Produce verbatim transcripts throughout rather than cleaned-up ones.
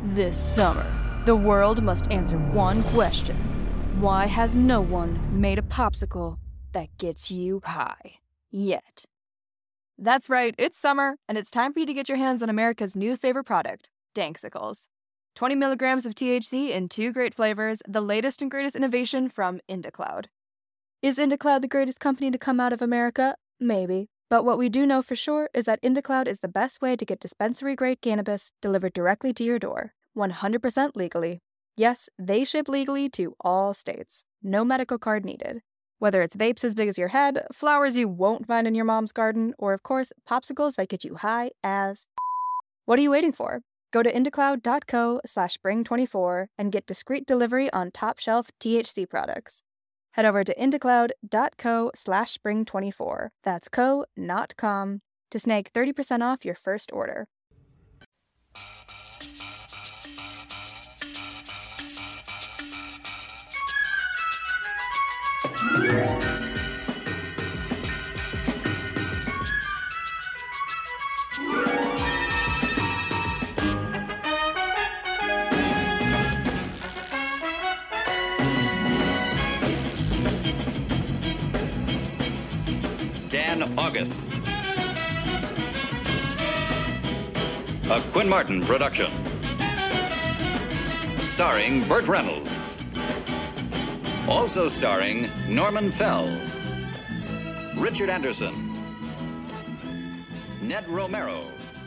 This summer, the world must answer one question. Why has no one made a popsicle that gets you high yet? That's right, it's summer, and it's time for you to get your hands on America's new favorite product, Danksicles. twenty milligrams of T H C in two great flavors, the latest and greatest innovation from IndaCloud. Is IndaCloud the greatest company to come out of America? Maybe. But what we do know for sure is that IndaCloud is the best way to get dispensary-grade cannabis delivered directly to your door, one hundred percent legally. Yes, they ship legally to all states. No medical card needed. Whether it's vapes as big as your head, flowers you won't find in your mom's garden, or of course, popsicles that get you high as... What are you waiting for? Go to indacloud.co slash spring24 and get discreet delivery on top-shelf T H C products. Head over to indacloud.co slash spring24. That's co, not com, to snag thirty percent off your first order. Dan August. A Quinn Martin production. Starring Burt Reynolds. Also starring Norman Fell, Richard Anderson, Ned Romero,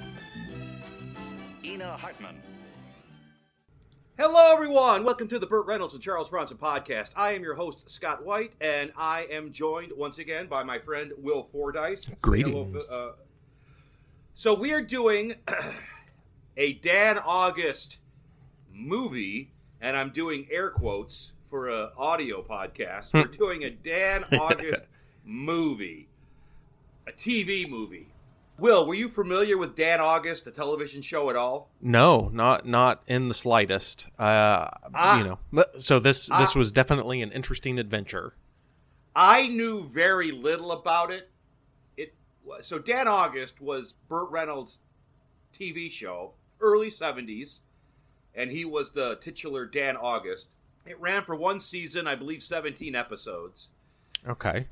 Ina Hartman. Hello, everyone. Welcome to the Burt Reynolds and Charles Bronson podcast. I am your host, Scott White, and I am joined once again by my friend Will Fordyce. Greetings. Uh, so we are doing a Dan August movie, and I'm doing air quotes for an audio podcast. We're doing a Dan August movie, a T V movie. Will, were you familiar with Dan August, the television show, at all? No, not not in the slightest. Uh, ah, you know, so this ah, this was definitely an interesting adventure. I knew very little about it. It so Dan August was Burt Reynolds' T V show, early seventies, and he was the titular Dan August. It ran for one season, I believe, seventeen episodes. Okay.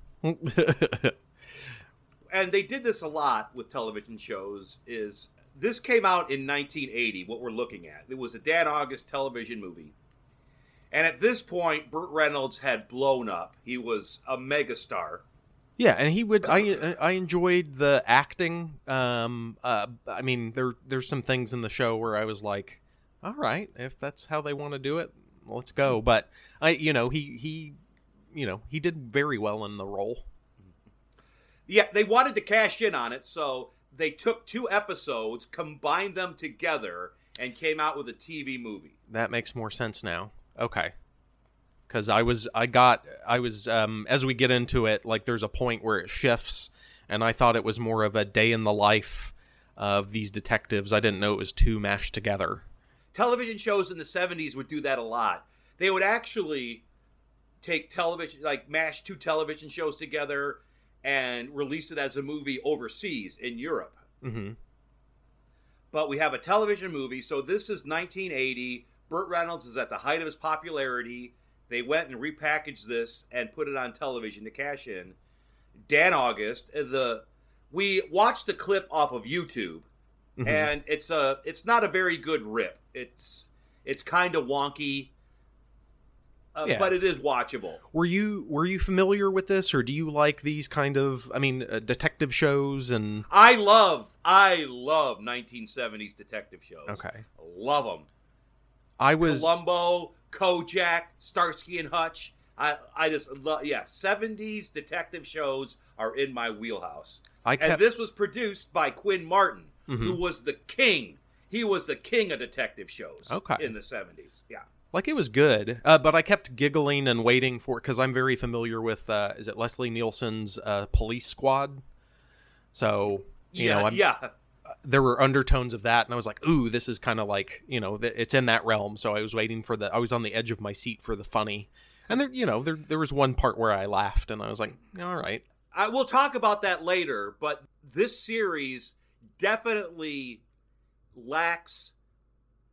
And they did this a lot with television shows, is this came out in nineteen eighty, what we're looking at. It was a Dan August television movie. And at this point, Burt Reynolds had blown up. He was a megastar. Yeah, and he would. I I enjoyed the acting. Um, uh, I mean, there there's some things in the show where I was like, all right, if that's how they want to do it, let's go. But I, you know, he he, you know, he did very well in the role. Yeah, they wanted to cash in on it, so they took two episodes, combined them together, and came out with a T V movie. That makes more sense now. Okay. Because I was, I got, I was, um, as we get into it, like there's a point where it shifts, and I thought it was more of a day in the life of these detectives. I didn't know it was two mashed together. Television shows in the seventies would do that a lot. They would actually take television, like mash two television shows together and release it as a movie overseas in Europe. Mm-hmm. But we have a television movie, so this is nineteen eighty. Burt Reynolds is at the height of his popularity. They went and repackaged this and put it on television to cash in. Dan August, the we watched the clip off of YouTube, mm-hmm. and it's a it's not a very good rip. It's it's kind of wonky. Uh, yeah. But it is watchable. Were you were you familiar with this, or do you like these kind of, I mean, uh, detective shows? And I love, I love nineteen seventies detective shows. Okay, love them. I was Columbo, Kojak, Starsky and Hutch. I I just love, yeah, seventies detective shows are in my wheelhouse. I kept... And this was produced by Quinn Martin, mm-hmm. who was the king. He was the king of detective shows. Okay. In the seventies. Yeah. Like, it was good, uh, but I kept giggling and waiting for it because I'm very familiar with, uh, is it Leslie Nielsen's uh, Police Squad? So, you yeah, know, I'm, yeah. there were undertones of that, and I was like, ooh, this is kind of like, you know, th- it's in that realm. So I was waiting for the, I was on the edge of my seat for the funny. And there, you know, there there was one part where I laughed, and I was like, all right. I will talk about that later, but this series definitely lacks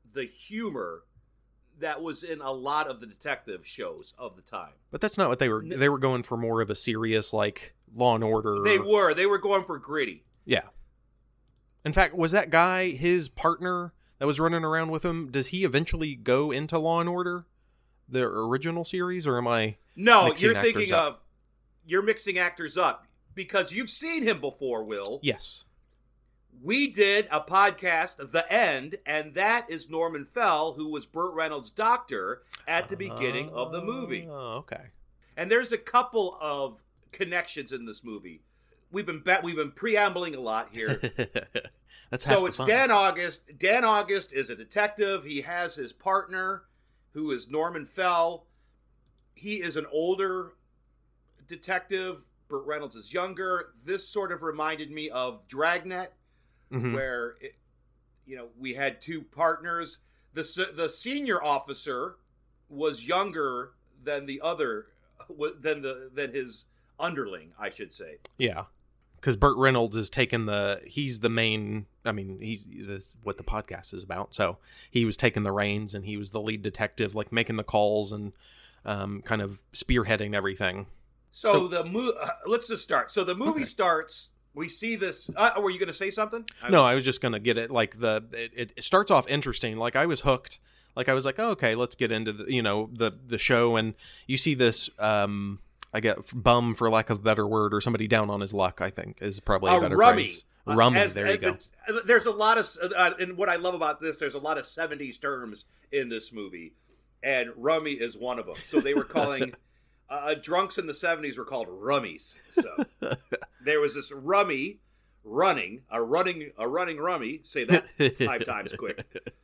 the humor that was in a lot of the detective shows of the time. But that's not what they were. They were going for more of a serious, like, Law and Order. They were. They were going for gritty. Yeah. In fact, was that guy his partner that was running around with him? Does he eventually go into Law and Order, the original series, or am I? No, you're thinking of. You're mixing actors up because you've seen him before, Will. Yes. We did a podcast, The End, and that is Norman Fell, who was Burt Reynolds' doctor at the beginning uh, of the movie. Oh, okay. And there's a couple of connections in this movie. We've been be- we've been preambling a lot here. That's so it's fun. Dan August. Dan August is a detective. He has his partner, who is Norman Fell. He is an older detective. Burt Reynolds is younger. This sort of reminded me of Dragnet, mm-hmm. where it, you know we had two partners. The the senior officer was younger than the other than the than his underling, I should say. Yeah. Because Burt Reynolds is taking the, he's the main, I mean, he's this what the podcast is about. So he was taking the reins and he was the lead detective, like making the calls and um, kind of spearheading everything. So, so the movie, uh, let's just start. So the movie okay. starts, we see this, uh, were you going to say something? I no, was... I was just going to get it, like the, it, it starts off interesting. Like I was hooked. Like I was like, oh, okay, let's get into the, you know, the, the show. And you see this, um, I get bum for lack of a better word, or somebody down on his luck, I think is probably a uh, better rummy. phrase. Rummy, As, there you uh, go. There's a lot of, uh, and what I love about this, there's a lot of seventies terms in this movie, and rummy is one of them. So they were calling, uh, drunks in the seventies were called rummies. So there was this rummy running, a running, a running rummy, say that five times quick.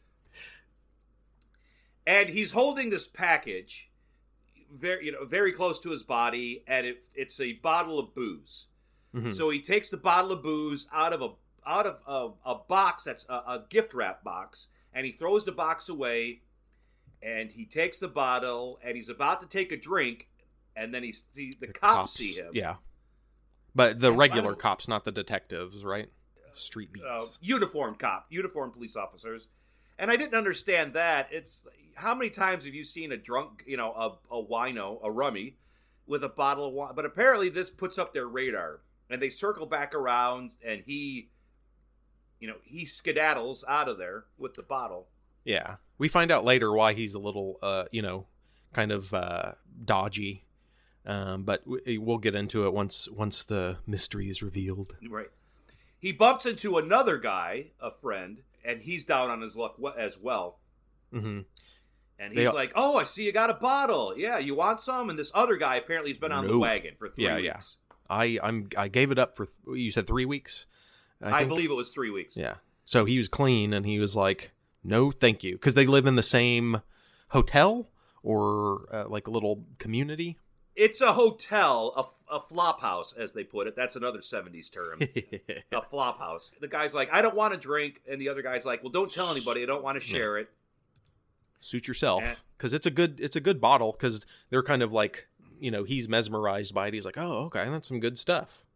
And he's holding this package very, you know, very close to his body, and it, it's a bottle of booze. Mm-hmm. So he takes the bottle of booze out of a out of a, a box that's a, a gift wrap box, and he throws the box away, and he takes the bottle, and he's about to take a drink, and then he see the, the cops, cops see him. Yeah, but the and regular cops, not the detectives, right? Street beats, uh, uniformed cop, uniformed police officers. And I didn't understand that. It's how many times have you seen a drunk, you know, a, a wino, a rummy, with a bottle of wine? But apparently this puts up their radar, and they circle back around, and he, you know, he skedaddles out of there with the bottle. Yeah, we find out later why he's a little, uh, you know, kind of uh, dodgy, um, but we'll get into it once once the mystery is revealed. Right. He bumps into another guy, a friend. And he's down on his luck as well. Mm-hmm. And he's they, like, oh, I see you got a bottle. Yeah, you want some? And this other guy apparently has been on no. the wagon for three yeah, weeks. Yeah, I I'm I gave it up for, you said three weeks? I, I believe it was three weeks. Yeah. So he was clean, and he was like, no, thank you. Because they live in the same hotel or uh, like a little community. It's a hotel, a, a flop house, as they put it. That's another seventies term. A flop house. The guy's like, I don't want to drink. And the other guy's like, well, don't tell anybody. I don't want to share it. Suit yourself. Because it's a good it's a good bottle. Because they're kind of like, you know, he's mesmerized by it. He's like, oh, okay, that's some good stuff.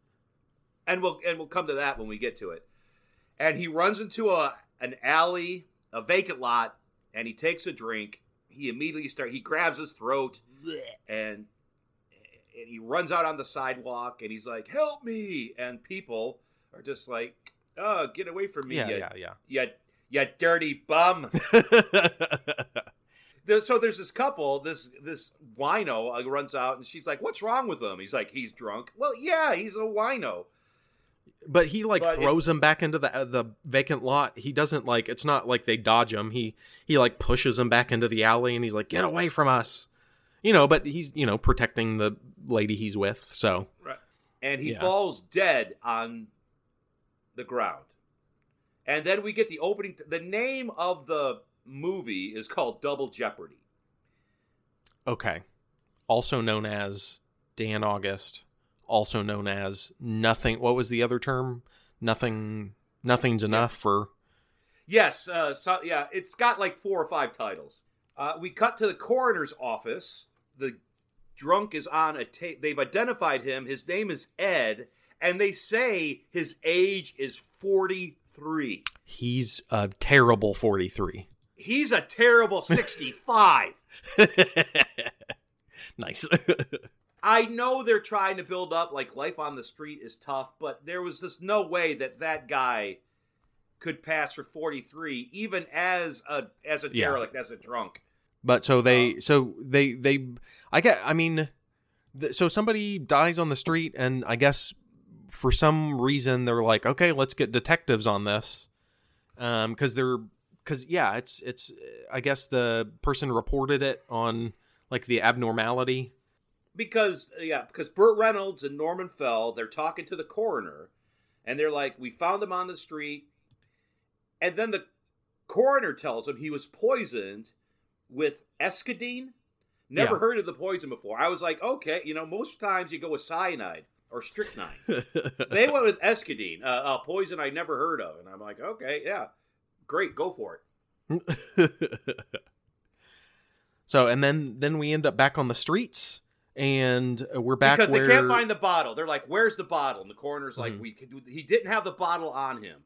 And we'll and we'll come to that when we get to it. And he runs into a an alley, a vacant lot, and he takes a drink. He immediately starts, he grabs his throat, and... And he runs out on the sidewalk, and he's like, help me. And people are just like, oh, get away from me, yeah, you, yeah, yeah. you, you dirty bum. So there's this couple, this this wino uh, runs out, and she's like, what's wrong with him? He's like, he's drunk. Well, yeah, he's a wino. But he, like, but throws it, him back into the uh, the vacant lot. He doesn't, like, it's not like they dodge him. He, he like, pushes him back into the alley, and he's like, get away from us. You know, but he's, you know, protecting the lady he's with, so. Right. And he yeah. falls dead on the ground. And then we get the opening. T- the name of the movie is called Double Jeopardy. Okay. Also known as Dan August. Also known as Nothing. What was the other term? Nothing. Nothing's enough yeah. for. Yes. Uh, so, yeah, it's got like four or five titles. Uh, we cut to the coroner's office. The drunk is on a tape. They've identified him. His name is Ed, and they say his age is forty-three. He's a terrible forty-three. He's a terrible sixty-five. Nice. I know they're trying to build up like life on the street is tough, but there was just no way that that guy could pass for forty-three, even as a as a Yeah. derelict, as a drunk. But so they, so they, they, I get, I mean, th- so somebody dies on the street, and I guess for some reason they're like, okay, let's get detectives on this, um, because they're, because yeah, it's it's, I guess the person reported it on like the abnormality. Because yeah, because Burt Reynolds and Norman Fell, they're talking to the coroner, and they're like, "We found him on the street," and then the coroner tells him he was poisoned with escadine. Never Yeah. heard of the poison before. I was like, okay, you know, most times you go with cyanide or strychnine. They went with escadine, uh, a poison I never heard of, and I'm like, okay, yeah, great, go for it. So and then then we end up back on the streets. And we're back because where... they can't find the bottle. They're like, "Where's the bottle?" And the coroner's like, Mhm. "We could, he didn't have the bottle on him."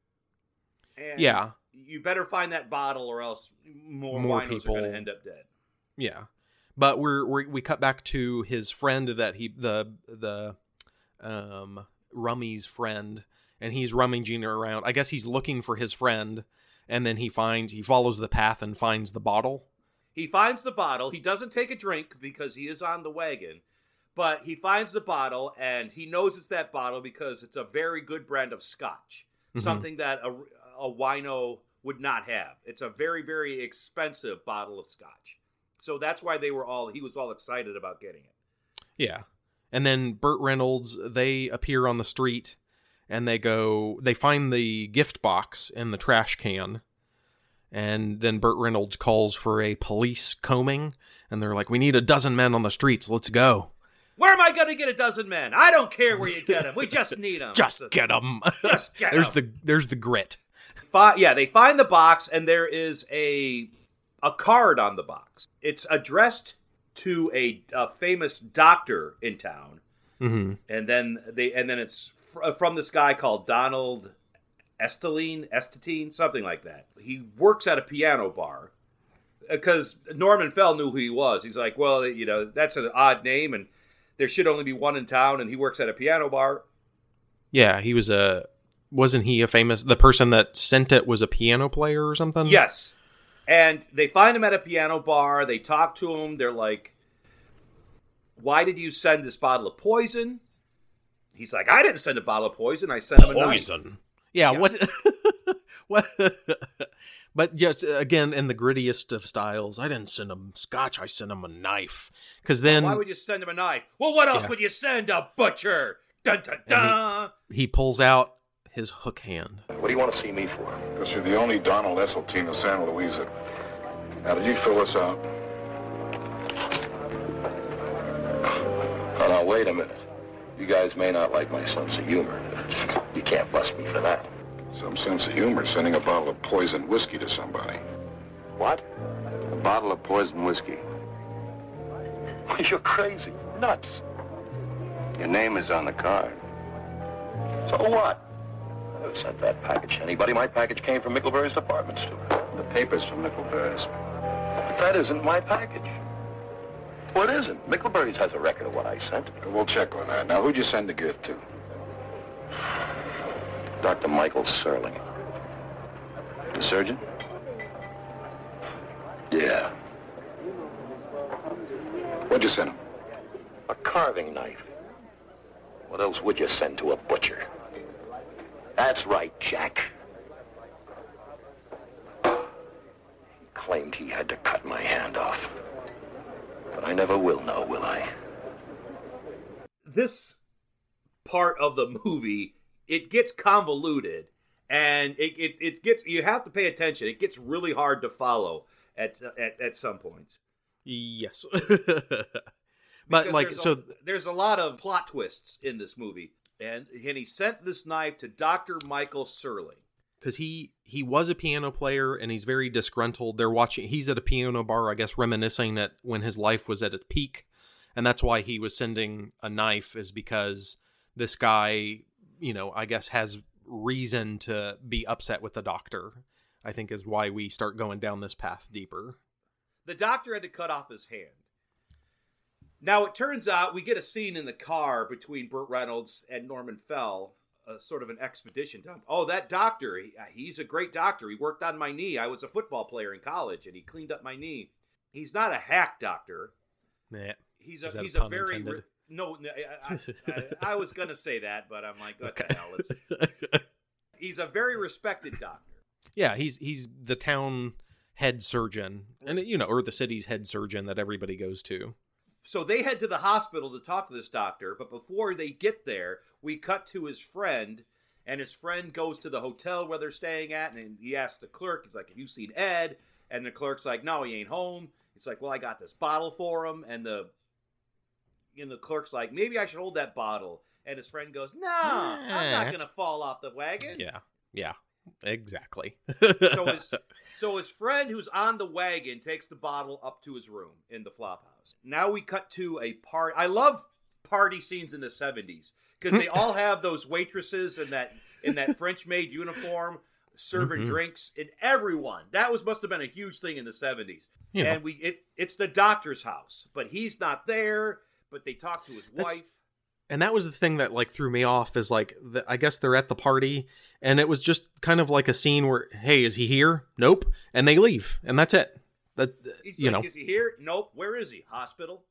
And Yeah. you better find that bottle, or else more, More winos people- are going to end up dead. Yeah, but we're, we're we cut back to his friend that he the the um Rummy's friend, and he's rummaging around. I guess he's looking for his friend, and then he finds he follows the path and finds the bottle. He finds the bottle. He doesn't take a drink because he is on the wagon, but he finds the bottle, and he knows it's that bottle because it's a very good brand of scotch, Mhm. something that a, a wino would not have. It's a very, very expensive bottle of scotch. So that's why they were all he was all excited about getting it. Yeah, and then Burt Reynolds, they appear on the street, and they go they find the gift box in the trash can. And then Burt Reynolds calls for a police combing, and they're like, "We need a dozen men on the streets. Let's go." Where am I going to get a dozen men? I don't care where you get them. We just need them. Just get them. Just get there's 'em. the there's the grit. Fi- yeah, they find the box, and there is a a card on the box. It's addressed to a, a famous doctor in town, Mm-hmm. and then they and then it's fr- from this guy called Donald Esteline, Estetine, something like that. He works at a piano bar because Norman Fell knew who he was. He's like, well, you know, that's an odd name, and there should only be one in town, and he works at a piano bar. Yeah, he was a wasn't he a famous the person that sent it was a piano player or something? Yes. And they find him at a piano bar. They talk to him. They're like, why did you send this bottle of poison? He's like, I didn't send a bottle of poison. I sent him a knife. Poison. Yeah, Yeah. what what but just again in the grittiest of styles, I didn't send him scotch, I sent him a knife. Cuz then Why would you send him a knife? Well, what else Yeah. would you send? A butcher. Dun, dun, dun. he pulls out his hook hand. What do you want to see me for? Because you're the only Donald Esseltine of San Luis. Now, did you fill this out? Oh, now, wait a minute. You guys may not like my sense of humor. You can't bust me for that. Some sense of humor sending a bottle of poisoned whiskey to somebody. What? A bottle of poisoned whiskey. You're crazy. Nuts. Your name is on the card. So what? I never sent that package to anybody. My package came from Micklebury's department store. The paper's from Micklebury's. But that isn't my package. What isn't? Micklebury's has a record of what I sent. We'll check on that. Now, who'd you send the gift to? Doctor Michael Serling. The surgeon? Yeah. What'd you send him? A carving knife. What else would you send to a butcher? That's right, Jack. He claimed he had to cut my hand off. But I never will know, will I? This part of the movie, it gets convoluted, and it, it, it gets you have to pay attention. It gets really hard to follow at at, at some points. Yes. Because But like there's so a, there's a lot of plot twists in this movie, and and he sent this knife to Doctor Michael Serling. because he he was a piano player and he's very disgruntled. They're watching. He's at a piano bar, I guess, reminiscing at when his life was at its peak, and that's why he was sending a knife. Is because this guy, you know, I guess has reason to be upset with the doctor. I think is why we start going down this path deeper. The doctor had to cut off his hand. Now, it turns out we get a scene in the car between Burt Reynolds and Norman Fell, uh, sort of an expedition dump. Oh, that doctor, he, he's a great doctor. He worked on my knee. I was a football player in college, and he cleaned up my knee. He's not a hack doctor. Nah. He's a, Is that he's a a pun very... intended? No, I, I, I, I was going to say that, but I'm like, what Okay. the hell? It's, he's a very respected doctor. Yeah, he's he's the town head surgeon, and you know, or the city's head surgeon that everybody goes to. So they head to the hospital to talk to this doctor, but before they get there, we cut to his friend, and his friend goes to the hotel where they're staying at, and he asks the clerk, he's like, have you seen Ed? And the clerk's like, no, he ain't home. It's like, well, I got this bottle for him, and the and the clerk's like, maybe I should hold that bottle. And his friend goes, no, I'm not going to fall off the wagon. Yeah, yeah, exactly. so his so his friend who's on the wagon takes the bottle up to his room in the flop house. Now we cut to a party. I love party scenes in the seventies because they all have those waitresses in that in that French maid uniform serving Mm-hmm. drinks, and everyone. That was must have been a huge thing in the seventies. Yeah. And we it it's the doctor's house, but he's not there. But they talk to his That's- wife. And that was the thing that like threw me off is like the, I guess they're at the party and it was just kind of like a scene where, hey, is he here? Nope. And they leave and that's it. That He's you like, know. is he here? Nope. Where is he? Hospital.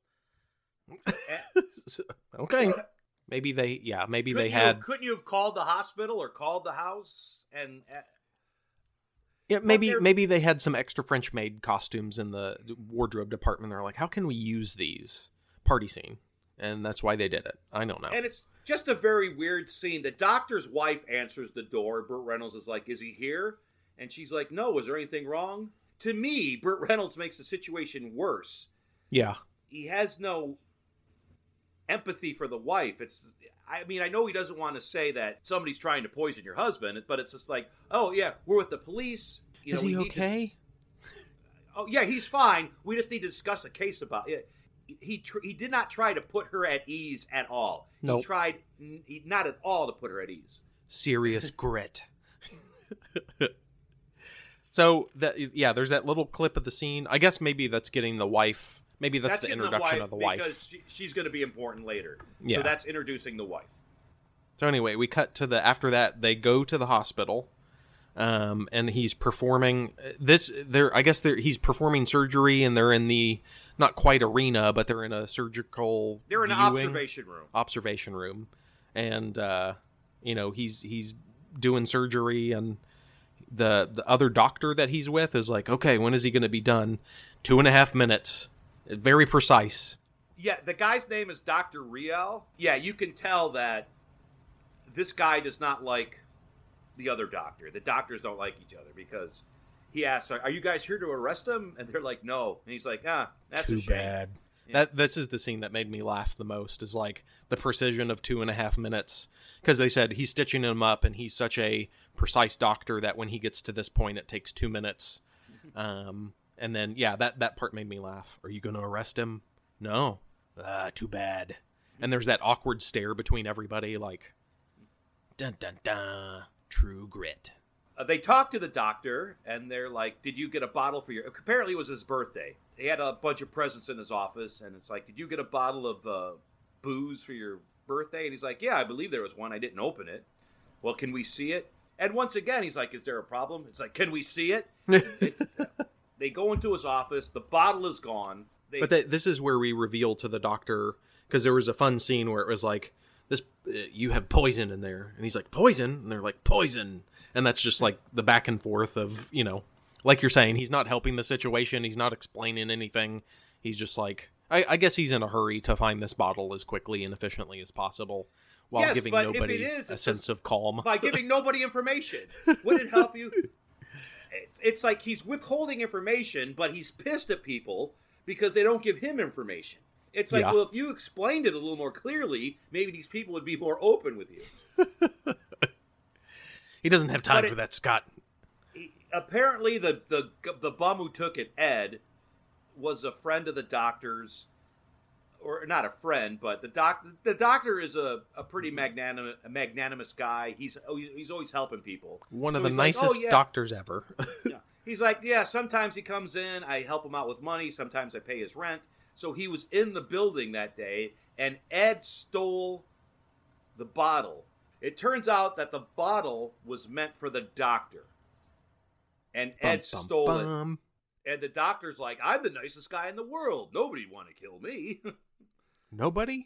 Okay. Maybe they yeah, maybe Couldn't they you, had couldn't you have called the hospital or called the house and uh, yeah, maybe they're- maybe they had some extra French maid costumes in the wardrobe department. They're like, how can we use these party scene? And that's why they did it. I don't know. and it's just a very weird scene. The doctor's wife answers the door. Burt Reynolds is like, is he here? And she's like, no, is there anything wrong? To me, Burt Reynolds makes the situation worse. Yeah. He has no empathy for the wife. It's I mean, I know he doesn't want to say that somebody's trying to poison your husband, but it's just like, oh yeah, we're with the police. You Is know, he we need to- okay? Oh yeah, he's fine. We just need to discuss a case about it. He tr- he did not try to put her at ease at all. Nope. He tried n- he, not at all to put her at ease. Serious grit. So that yeah, there's that little clip of the scene. I guess maybe that's getting the wife. Maybe that's, the getting introduction of the wife. because she, she's going to be important later. Yeah. So that's introducing the wife. So anyway, we cut to the after that they go to the hospital, um, and he's performing this. There, I guess they're, he's performing surgery, and they're in the not quite arena, but they're in a surgical. They're in an viewing- observation room. observation room, and uh, you know he's he's doing surgery, and the the other doctor that he's with is like, okay, when is he going to be done? Two and a half minutes, very precise. Yeah, the guy's name is Doctor Riel. Yeah, you can tell that this guy does not like the other doctor. The doctors don't like each other because he asks, "Are you guys here to arrest him?" And they're like, "No." And he's like, "Ah, that's Too a shame." bad. Yeah. That this is the scene that made me laugh the most. Is like the precision of two and a half minutes because they said he's stitching him up, and he's such a precise doctor that when he gets to this point, it takes two minutes. Um, and then yeah, that that part made me laugh. Are you going to arrest him? No. Ah, too bad. And there's that awkward stare between everybody, like dun dun dun. True grit. Uh, they talk to the doctor, and they're like, "Did you get a bottle for your?" Apparently, it was his birthday. He had a bunch of presents in his office, and it's like, "Did you get a bottle of uh, booze for your birthday?" And he's like, "Yeah, I believe there was one. I didn't open it." Well, can we see it? And once again, he's like, "Is there a problem?" It's like, "Can we see it?" it they go into his office. The bottle is gone. They, But th- this is where we reveal to the doctor, because there was a fun scene where it was like, "This, uh, you have poison in there," and he's like, "Poison," and they're like, "Poison," and that's just like the back and forth of, you know, like you're saying, he's not helping the situation, he's not explaining anything, he's just like, I, I guess he's in a hurry to find this bottle as quickly and efficiently as possible, while Yes, giving but if nobody it is, a it's sense just of calm. by giving nobody information. Would it help you? It- It's like he's withholding information, but he's pissed at people because they don't give him information. It's like, Yeah. well, if you explained it a little more clearly, maybe these people would be more open with you. He doesn't have time But for it- that, Scott. He- apparently, the, the the bum who took it, Ed, was a friend of the doctor's. or not a friend, but the doc. The doctor is a, a pretty magnanimous, a magnanimous guy. He's he's always helping people. One so of the he's nicest like, oh, yeah. doctors ever. yeah. He's like, yeah. Sometimes he comes in, I help him out with money. Sometimes I pay his rent. So he was in the building that day, and Ed stole the bottle. It turns out that the bottle was meant for the doctor, and Ed bum, stole bum. it. And the doctor's like, I'm the nicest guy in the world. Nobody'd want to kill me. Nobody?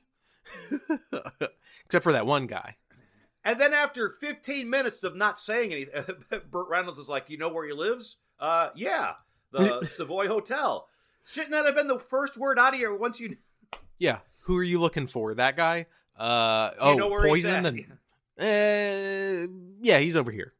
Except for that one guy. And then after fifteen minutes of not saying anything, Burt Reynolds is like, you know where he lives? Uh, yeah, the Savoy Hotel. Shouldn't that have been the first word out of here once you... Yeah. Who are you looking for? That guy? Uh, you oh, know where Poison? he's at? And, uh, yeah, he's over here.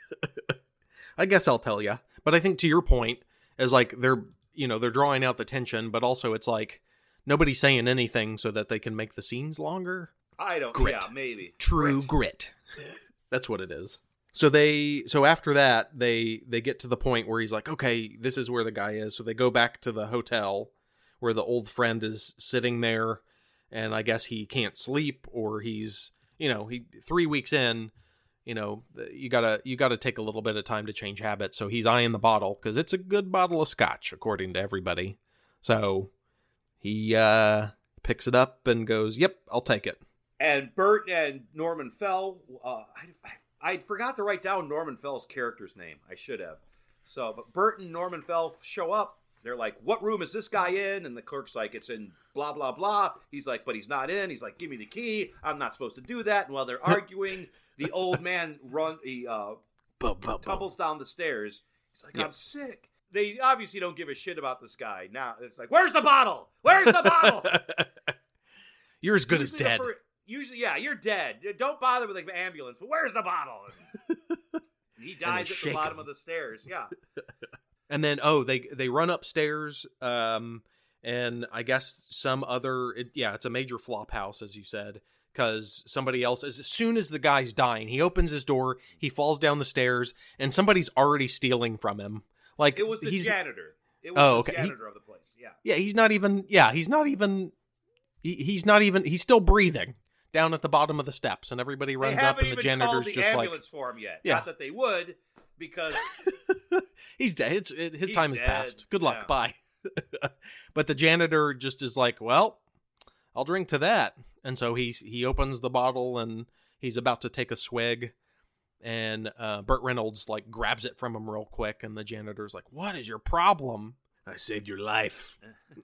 I guess I'll tell you. But I think to your point, is like they're, you know, they're drawing out the tension, but also it's like nobody's saying anything so that they can make the scenes longer. I don't, Grit. yeah, maybe. True Grit. grit. That's what it is. So they, so after that, they, they get to the point where he's like, okay, this is where the guy is. So they go back to the hotel where the old friend is sitting there, and I guess he can't sleep, or he's, you know, he, three weeks in, you know, you gotta, you gotta take a little bit of time to change habits. So he's eyeing the bottle because it's a good bottle of scotch, according to everybody. So he, uh, picks it up and goes, yep, I'll take it. And Burt and Norman Fell, uh, I, I, I forgot to write down Norman Fell's character's name. I should have. So, but Burt and Norman Fell show up. They're like, what room is this guy in? And the clerk's like, it's in blah, blah, blah. He's like, but he's not in. He's like, give me the key. I'm not supposed to do that. And while they're arguing, the old man run, he uh, Boom, boom, tumbles down the stairs. He's like, Yep. I'm sick. They obviously don't give a shit about this guy. Now it's like, where's the bottle? Where's the bottle? You're as good Usually as dead. the fir- Usually, yeah, you're dead. Don't bother with the ambulance. But where's the bottle? And he dies at the shake bottom him. of the stairs. Yeah. And then, oh, they they run upstairs, um, and I guess some other, it, yeah, it's a major flop house, as you said, because somebody else, as soon as the guy's dying, he opens his door, he falls down the stairs, and somebody's already stealing from him. Like It was the he's, janitor. It was Oh, the okay. janitor of the place. Yeah. Yeah, he's not even, yeah, he's not even, he, he's not even, he's still breathing down at the bottom of the steps, and everybody runs They up, haven't and the even called janitor's the just like, ambulance for him yet. Yeah. Not that they would, because he's dead. It's, it, his He's time has dead. passed. Good luck. Yeah. Bye. But the janitor just is like, well, I'll drink to that. And so he he opens the bottle and he's about to take a swig. And uh, Burt Reynolds like grabs it from him real quick. And the janitor's like, what is your problem? I saved your life.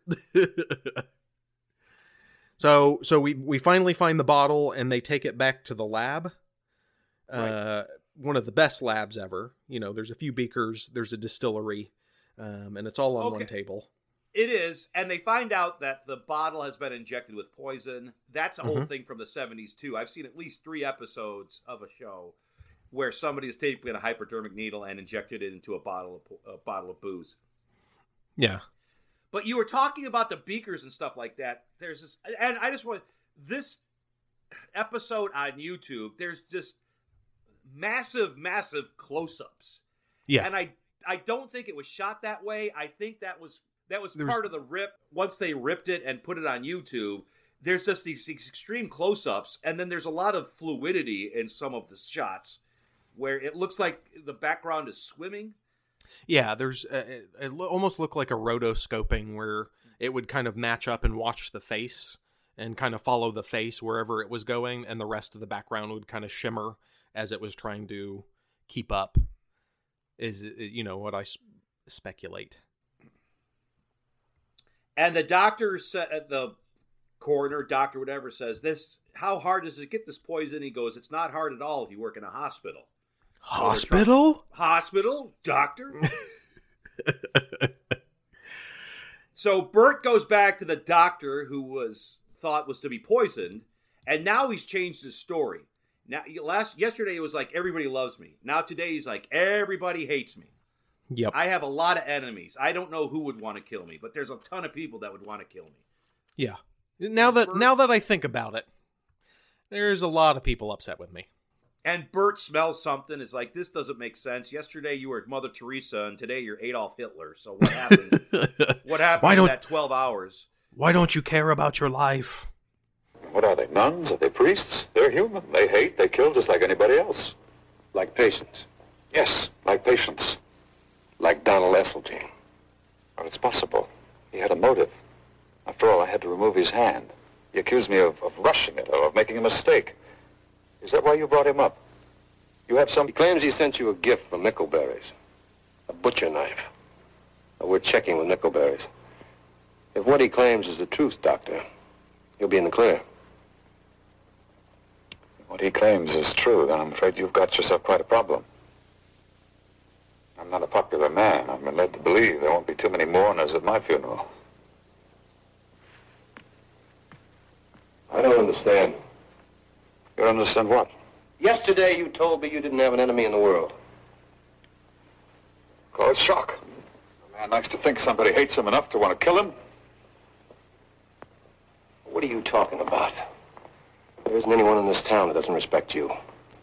so so we, we finally find the bottle and they take it back to the lab. Right. Uh, one of the best labs ever. You know, there's a few beakers, there's a distillery, um, and it's all on Okay. one table. it is. And they find out that the bottle has been injected with poison. That's an Mhm. old thing from the seventies, too. I've seen at least three episodes of a show where somebody has taken a hypodermic needle and injected it into a bottle of, a bottle of booze. Yeah. But you were talking about the beakers and stuff like that. There's this, and I just want this episode on YouTube. There's just massive, massive close-ups. Yeah. And I, I don't think it was shot that way. I think that was that was There's- part of the rip. Once they ripped it and put it on YouTube, there's just these, these extreme close-ups, and then there's a lot of fluidity in some of the shots where it looks like the background is swimming. Yeah, there's uh, it, it lo- almost looked like a rotoscoping where it would kind of match up and watch the face and kind of follow the face wherever it was going, and the rest of the background would kind of shimmer as it was trying to keep up. Is uh, you know what I s- speculate? And the doctor said, the coroner, doctor, whatever, says, "This, how hard does it get this poison?" He goes, "It's not hard at all if you work in a hospital." Hospital? Hospital? Doctor? So Burt goes back to the doctor who was thought was to be poisoned, and now he's changed his story. Now, last yesterday it was like, everybody loves me. Now today he's like, everybody hates me. Yep. I have a lot of enemies. I don't know who would want to kill me, but there's a ton of people that would want to kill me. Yeah. Now that Burt- now that I think about it, there's a lot of people upset with me. And Burt smells something. Is like, this doesn't make sense. Yesterday you were Mother Teresa, and today you're Adolf Hitler. So what happened? what happened Why in don't- that twelve hours? Why don't you care about your life? What are they, nuns? Are they priests? They're human. They hate, they kill just like anybody else. Like patients. Yes, like patients. Like Donald Esseltine. Well, it's possible. He had a motive. After all, I had to remove his hand. He accused me of, of rushing it, or of making a mistake. Is that why you brought him up? You have some... He claims he sent you a gift from Nickelberry's. A butcher knife. Well, we're checking with Nickelberry's. If what he claims is the truth, Doctor, you'll be in the clear. What he claims is true, then I'm afraid you've got yourself quite a problem. I'm not a popular man. I've been led to believe there won't be too many mourners at my funeral. I don't understand. You don't understand what? Yesterday you told me you didn't have an enemy in the world. Call it shock. A man likes to think somebody hates him enough to want to kill him. What are you talking about? There isn't anyone in this town that doesn't respect you.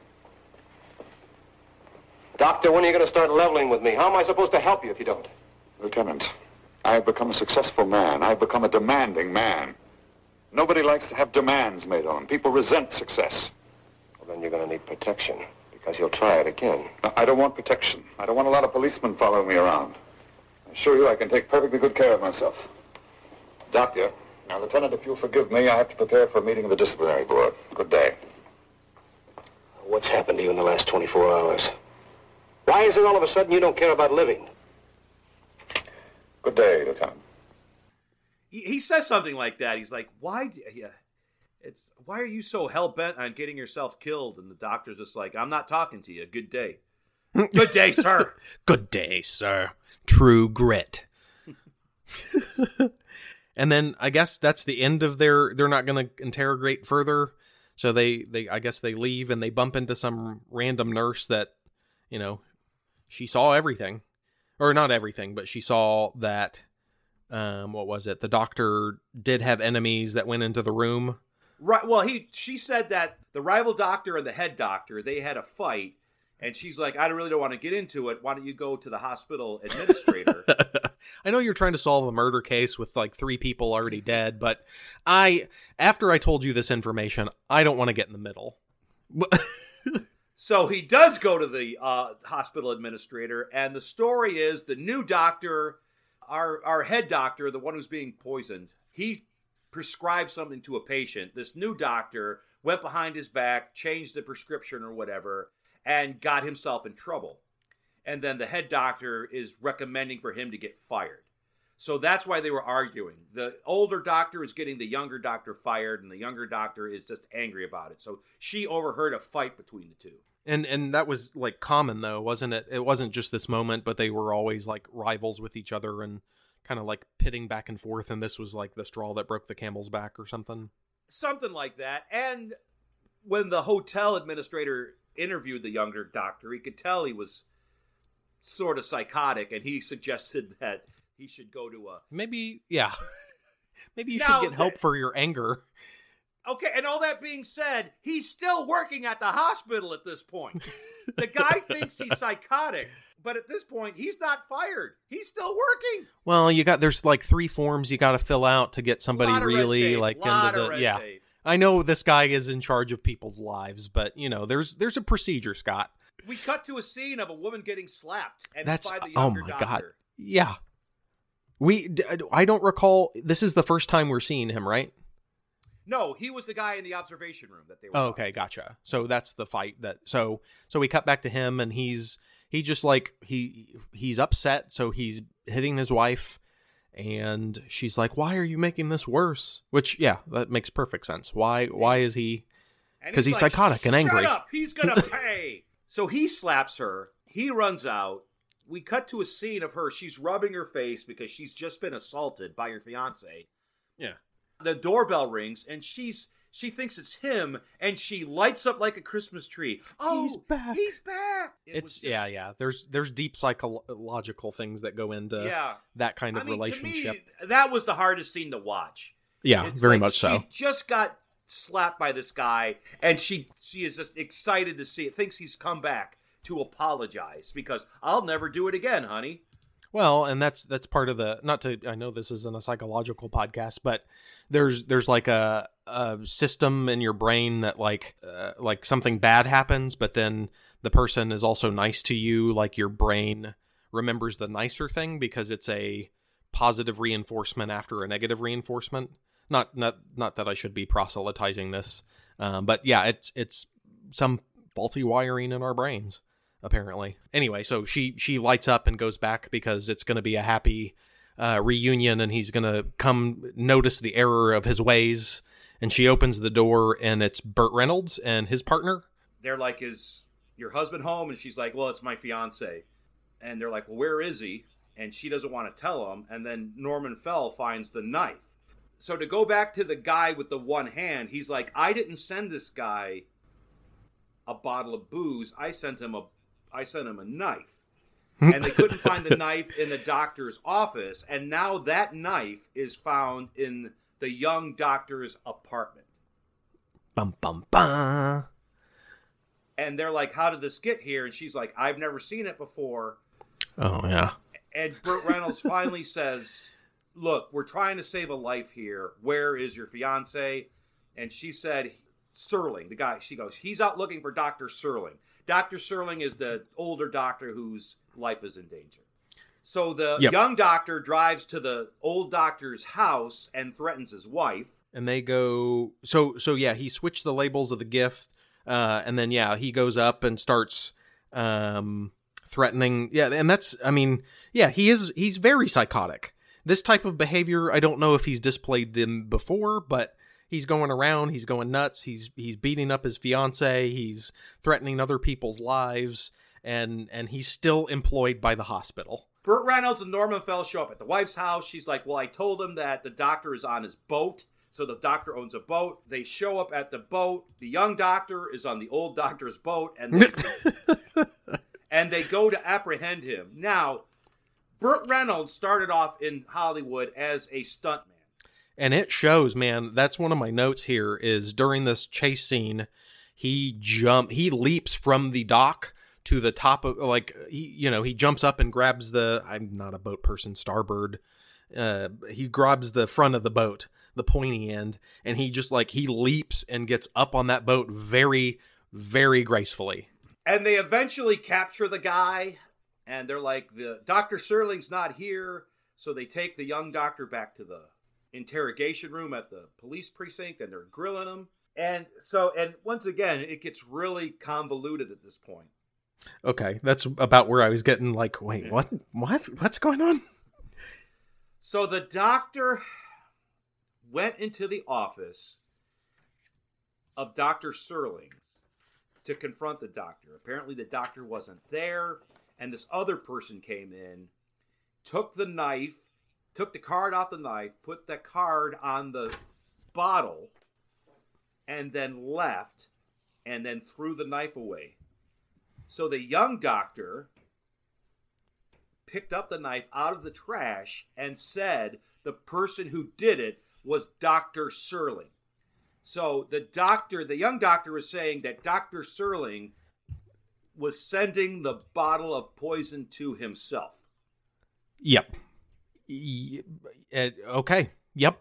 Doctor, when are you going to start leveling with me? How am I supposed to help you if you don't? Lieutenant, I have become a successful man. I have become a demanding man. Nobody likes to have demands made on him. People resent success. Well, then you're going to need protection, because he'll try it again. I don't want protection. I don't want a lot of policemen following me around. I assure you I can take perfectly good care of myself. Doctor, now, Lieutenant, if you'll forgive me, I have to prepare for a meeting of the disciplinary board. Good day. What's happened to you in the last twenty-four hours? Why is it all of a sudden you don't care about living? Good day, Lieutenant. He, he says something like that. He's like, why do, yeah, it's why are you so hell-bent on getting yourself killed? And the doctor's just like, I'm not talking to you. Good day. Good day, sir. Good day, sir. True grit. And then I guess that's the end of their, they're not going to interrogate further. So they, they, I guess they leave and they bump into some random nurse that, you know, she saw everything. Or not everything, but she saw that, um, what was it? The doctor did have enemies that went into the room. Right. Well, he, she said that the rival doctor and the head doctor, they had a fight. And she's like, I really don't want to get into it. Why don't you go to the hospital administrator? I know you're trying to solve a murder case with like three people already dead, but I, after I told you this information, I don't want to get in the middle. So he does go to the uh, hospital administrator, and the story is the new doctor, our our head doctor, the one who's being poisoned, he prescribed something to a patient. This new doctor went behind his back, changed the prescription or whatever, and got himself in trouble. And then the head doctor is recommending for him to get fired. So that's why they were arguing. The older doctor is getting the younger doctor fired, and the younger doctor is just angry about it. So she overheard a fight between the two. And and that was like common though, wasn't it? It wasn't just this moment, but they were always like rivals with each other and kind of like pitting back and forth. And this was like the straw that broke the camel's back or something. Something like that. And when the hotel administrator interviewed the younger doctor, he could tell he was sort of psychotic, and he suggested that he should go to a... Maybe, yeah. Maybe you now, should get help for your anger. Okay, and all that being said, he's still working at the hospital at this point. The guy thinks he's psychotic, but at this point, he's not fired. He's still working. Well, you got, there's like three forms you got to fill out to get somebody really like Lot into of the, red yeah. tape. I know this guy is in charge of people's lives, but you know, there's, there's a procedure, Scott. We cut to a scene of a woman getting slapped, and That's, it's by the oh younger my doctor. God. Yeah. We, I don't recall, this is the first time we're seeing him, right? No, he was the guy in the observation room that they were Oh, talking. okay, gotcha. So that's the fight that, so, so we cut back to him and he's, he just like, he, he's upset. So he's hitting his wife and she's like, why are you making this worse? Which, yeah, that makes perfect sense. Why, why is he, because he's, he's like, psychotic and angry. Shut up, he's gonna pay. So he slaps her, he runs out. We cut to a scene of her, she's rubbing her face because she's just been assaulted by her fiance. Yeah. The doorbell rings, and she's she thinks it's him, and she lights up like a Christmas tree. Oh, he's back! He's back! It it's just, yeah, yeah. There's there's deep psychological things that go into yeah. that kind of I mean, relationship. To me, that was the hardest scene to watch. Yeah, it's very like much so. She just got slapped by this guy, and she she is just excited to see it. Thinks he's come back to apologize because I'll never do it again, honey. Well, and that's that's part of the, not to, I know this isn't a psychological podcast, but there's there's like a, a system in your brain that like uh, like something bad happens, but then the person is also nice to you, like your brain remembers the nicer thing because it's a positive reinforcement after a negative reinforcement. Not not not that I should be proselytizing this, um, but yeah, it's it's some faulty wiring in our brains, apparently. Anyway, so she she lights up and goes back because it's going to be a happy uh, reunion, and he's going to come notice the error of his ways. And she opens the door, and it's Burt Reynolds and his partner. They're like, "Is your husband home?" And she's like, "Well, it's my fiance." And they're like, "Well, where is he?" And she doesn't want to tell him. And then Norman Fell finds the knife. So to go back to the guy with the one hand, he's like, "I didn't send this guy a bottle of booze. I sent him a, I sent him a knife." And they couldn't find the knife in the doctor's office. And now that knife is found in the young doctor's apartment. Bum, bum, bum. And they're like, "How did this get here?" And she's like, "I've never seen it before." Oh, yeah. And Burt Reynolds finally says, "Look, we're trying to save a life here. Where is your fiance?" And she said, "Serling," the guy. She goes, "He's out looking for Doctor Serling." Doctor Serling is the older doctor whose life is in danger. So the yep. young doctor drives to the old doctor's house and threatens his wife. And they go, so, so yeah, he switched the labels of the gift. Uh, and then, yeah, he goes up and starts, um, threatening. Yeah. And that's, I mean, yeah, he is, he's very psychotic. This type of behavior, I don't know if he's displayed them before, but he's going around, he's going nuts, he's he's beating up his fiance, he's threatening other people's lives, and and he's still employed by the hospital. Burt Reynolds and Norman Fell show up at the wife's house. She's like, "Well, I told him that the doctor is on his boat." So the doctor owns a boat. They show up at the boat. The young doctor is on the old doctor's boat, and they, and they go to apprehend him. Now, Burt Reynolds started off in Hollywood as a stuntman. And it shows, man. That's one of my notes here is during this chase scene, he jump, he leaps from the dock to the top of, like, he, you know, he jumps up and grabs the, I'm not a boat person, starboard. Uh, he grabs the front of the boat, the pointy end, and he just like, he leaps and gets up on that boat very, very gracefully. And they eventually capture the guy, and they're like, the Doctor Serling's not here. So they take the young doctor back to the interrogation room at the police precinct, and they're grilling him. And so, and once again, it gets really convoluted at this point. Okay, that's about where I was getting like, wait, what? What? What's going on? So the doctor went into the office of Doctor Serling's to confront the doctor. Apparently the doctor wasn't there, and this other person came in, took the knife, took the card off the knife, put the card on the bottle, and then left, and then threw the knife away. So the young doctor picked up the knife out of the trash and said the person who did it was Doctor Serling. So the doctor, the young doctor was saying that Doctor Serling was sending the bottle of poison to himself. Yep. Y- uh, okay. Yep.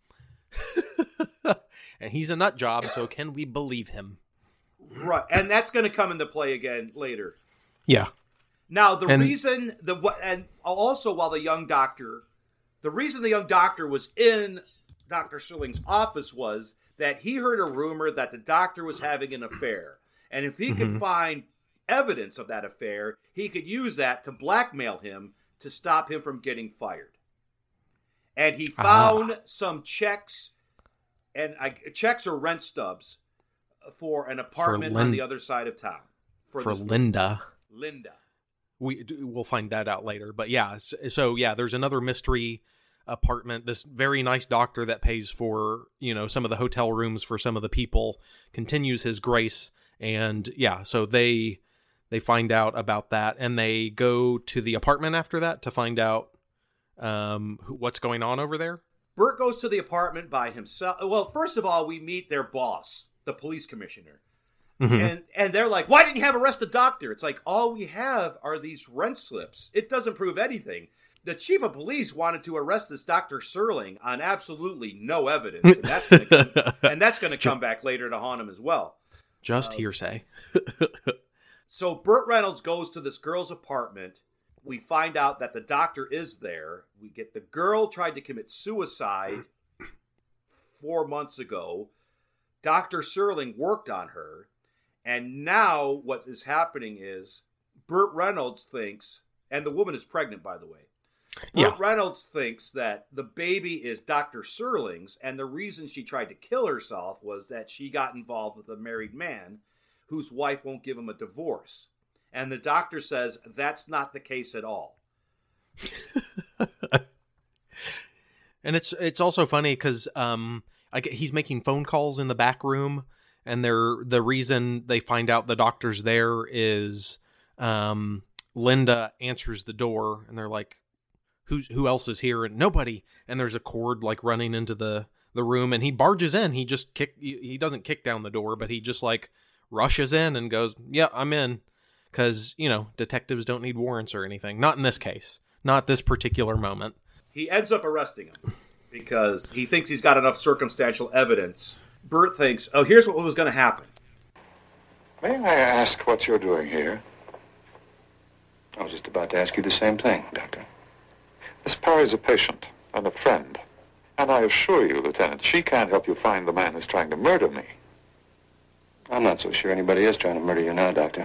And he's a nut job, so can we believe him? Right. And that's going to come into play again later. Yeah. Now, the and, reason, the and also while the young doctor, the reason the young doctor was in Doctor Serling's office was that he heard a rumor that the doctor was having an affair. And if he mm-hmm. could find evidence of that affair, he could use that to blackmail him to stop him from getting fired. And he found ah. some checks, and uh, checks or rent stubs for an apartment for Lin- on the other side of town. For, for Linda. Linda. We, we'll find that out later. But yeah, so, so yeah, there's another mystery apartment. This very nice doctor that pays for, you know, some of the hotel rooms for some of the people continues his grace. And yeah, so they they find out about that, and they go to the apartment after that to find out um, what's going on over there. Burt goes to the apartment by himself. Well, first of all, we meet their boss, the police commissioner. Mm-hmm. And and they're like, why didn't you have arrest the doctor? It's like, all we have are these rent slips. It doesn't prove anything. The chief of police wanted to arrest this Doctor Serling on absolutely no evidence. And that's going to come, and that's going to come back later to haunt him as well. Just um, hearsay. So Burt Reynolds goes to this girl's apartment. We find out that the doctor is there. We get the girl tried to commit suicide four months ago. Doctor Serling worked on her. And now what is happening is Burt Reynolds thinks, and the woman is pregnant, by the way. Yeah. Burt Reynolds thinks that the baby is Doctor Serling's, and the reason she tried to kill herself was that she got involved with a married man whose wife won't give him a divorce. And the doctor says that's not the case at all. And it's it's also funny because um, I get, he's making phone calls in the back room, and they're, the reason they find out the doctor's there is um, Linda answers the door, and they're like, Who's, who else is here? And nobody. And there's a cord like running into the, the room, and he barges in. He just kick. He, he doesn't kick down the door, but he just like rushes in and goes, yeah, I'm in. Because, you know, detectives don't need warrants or anything. Not in this case. Not this particular moment. He ends up arresting him because he thinks he's got enough circumstantial evidence. Burt thinks, oh, here's what was going to happen. May I ask what you're doing here? I was just about to ask you the same thing, Doctor. Miss Perry's a patient and a friend. And I assure you, Lieutenant, she can't help you find the man who's trying to murder me. I'm not so sure anybody is trying to murder you now, Doctor.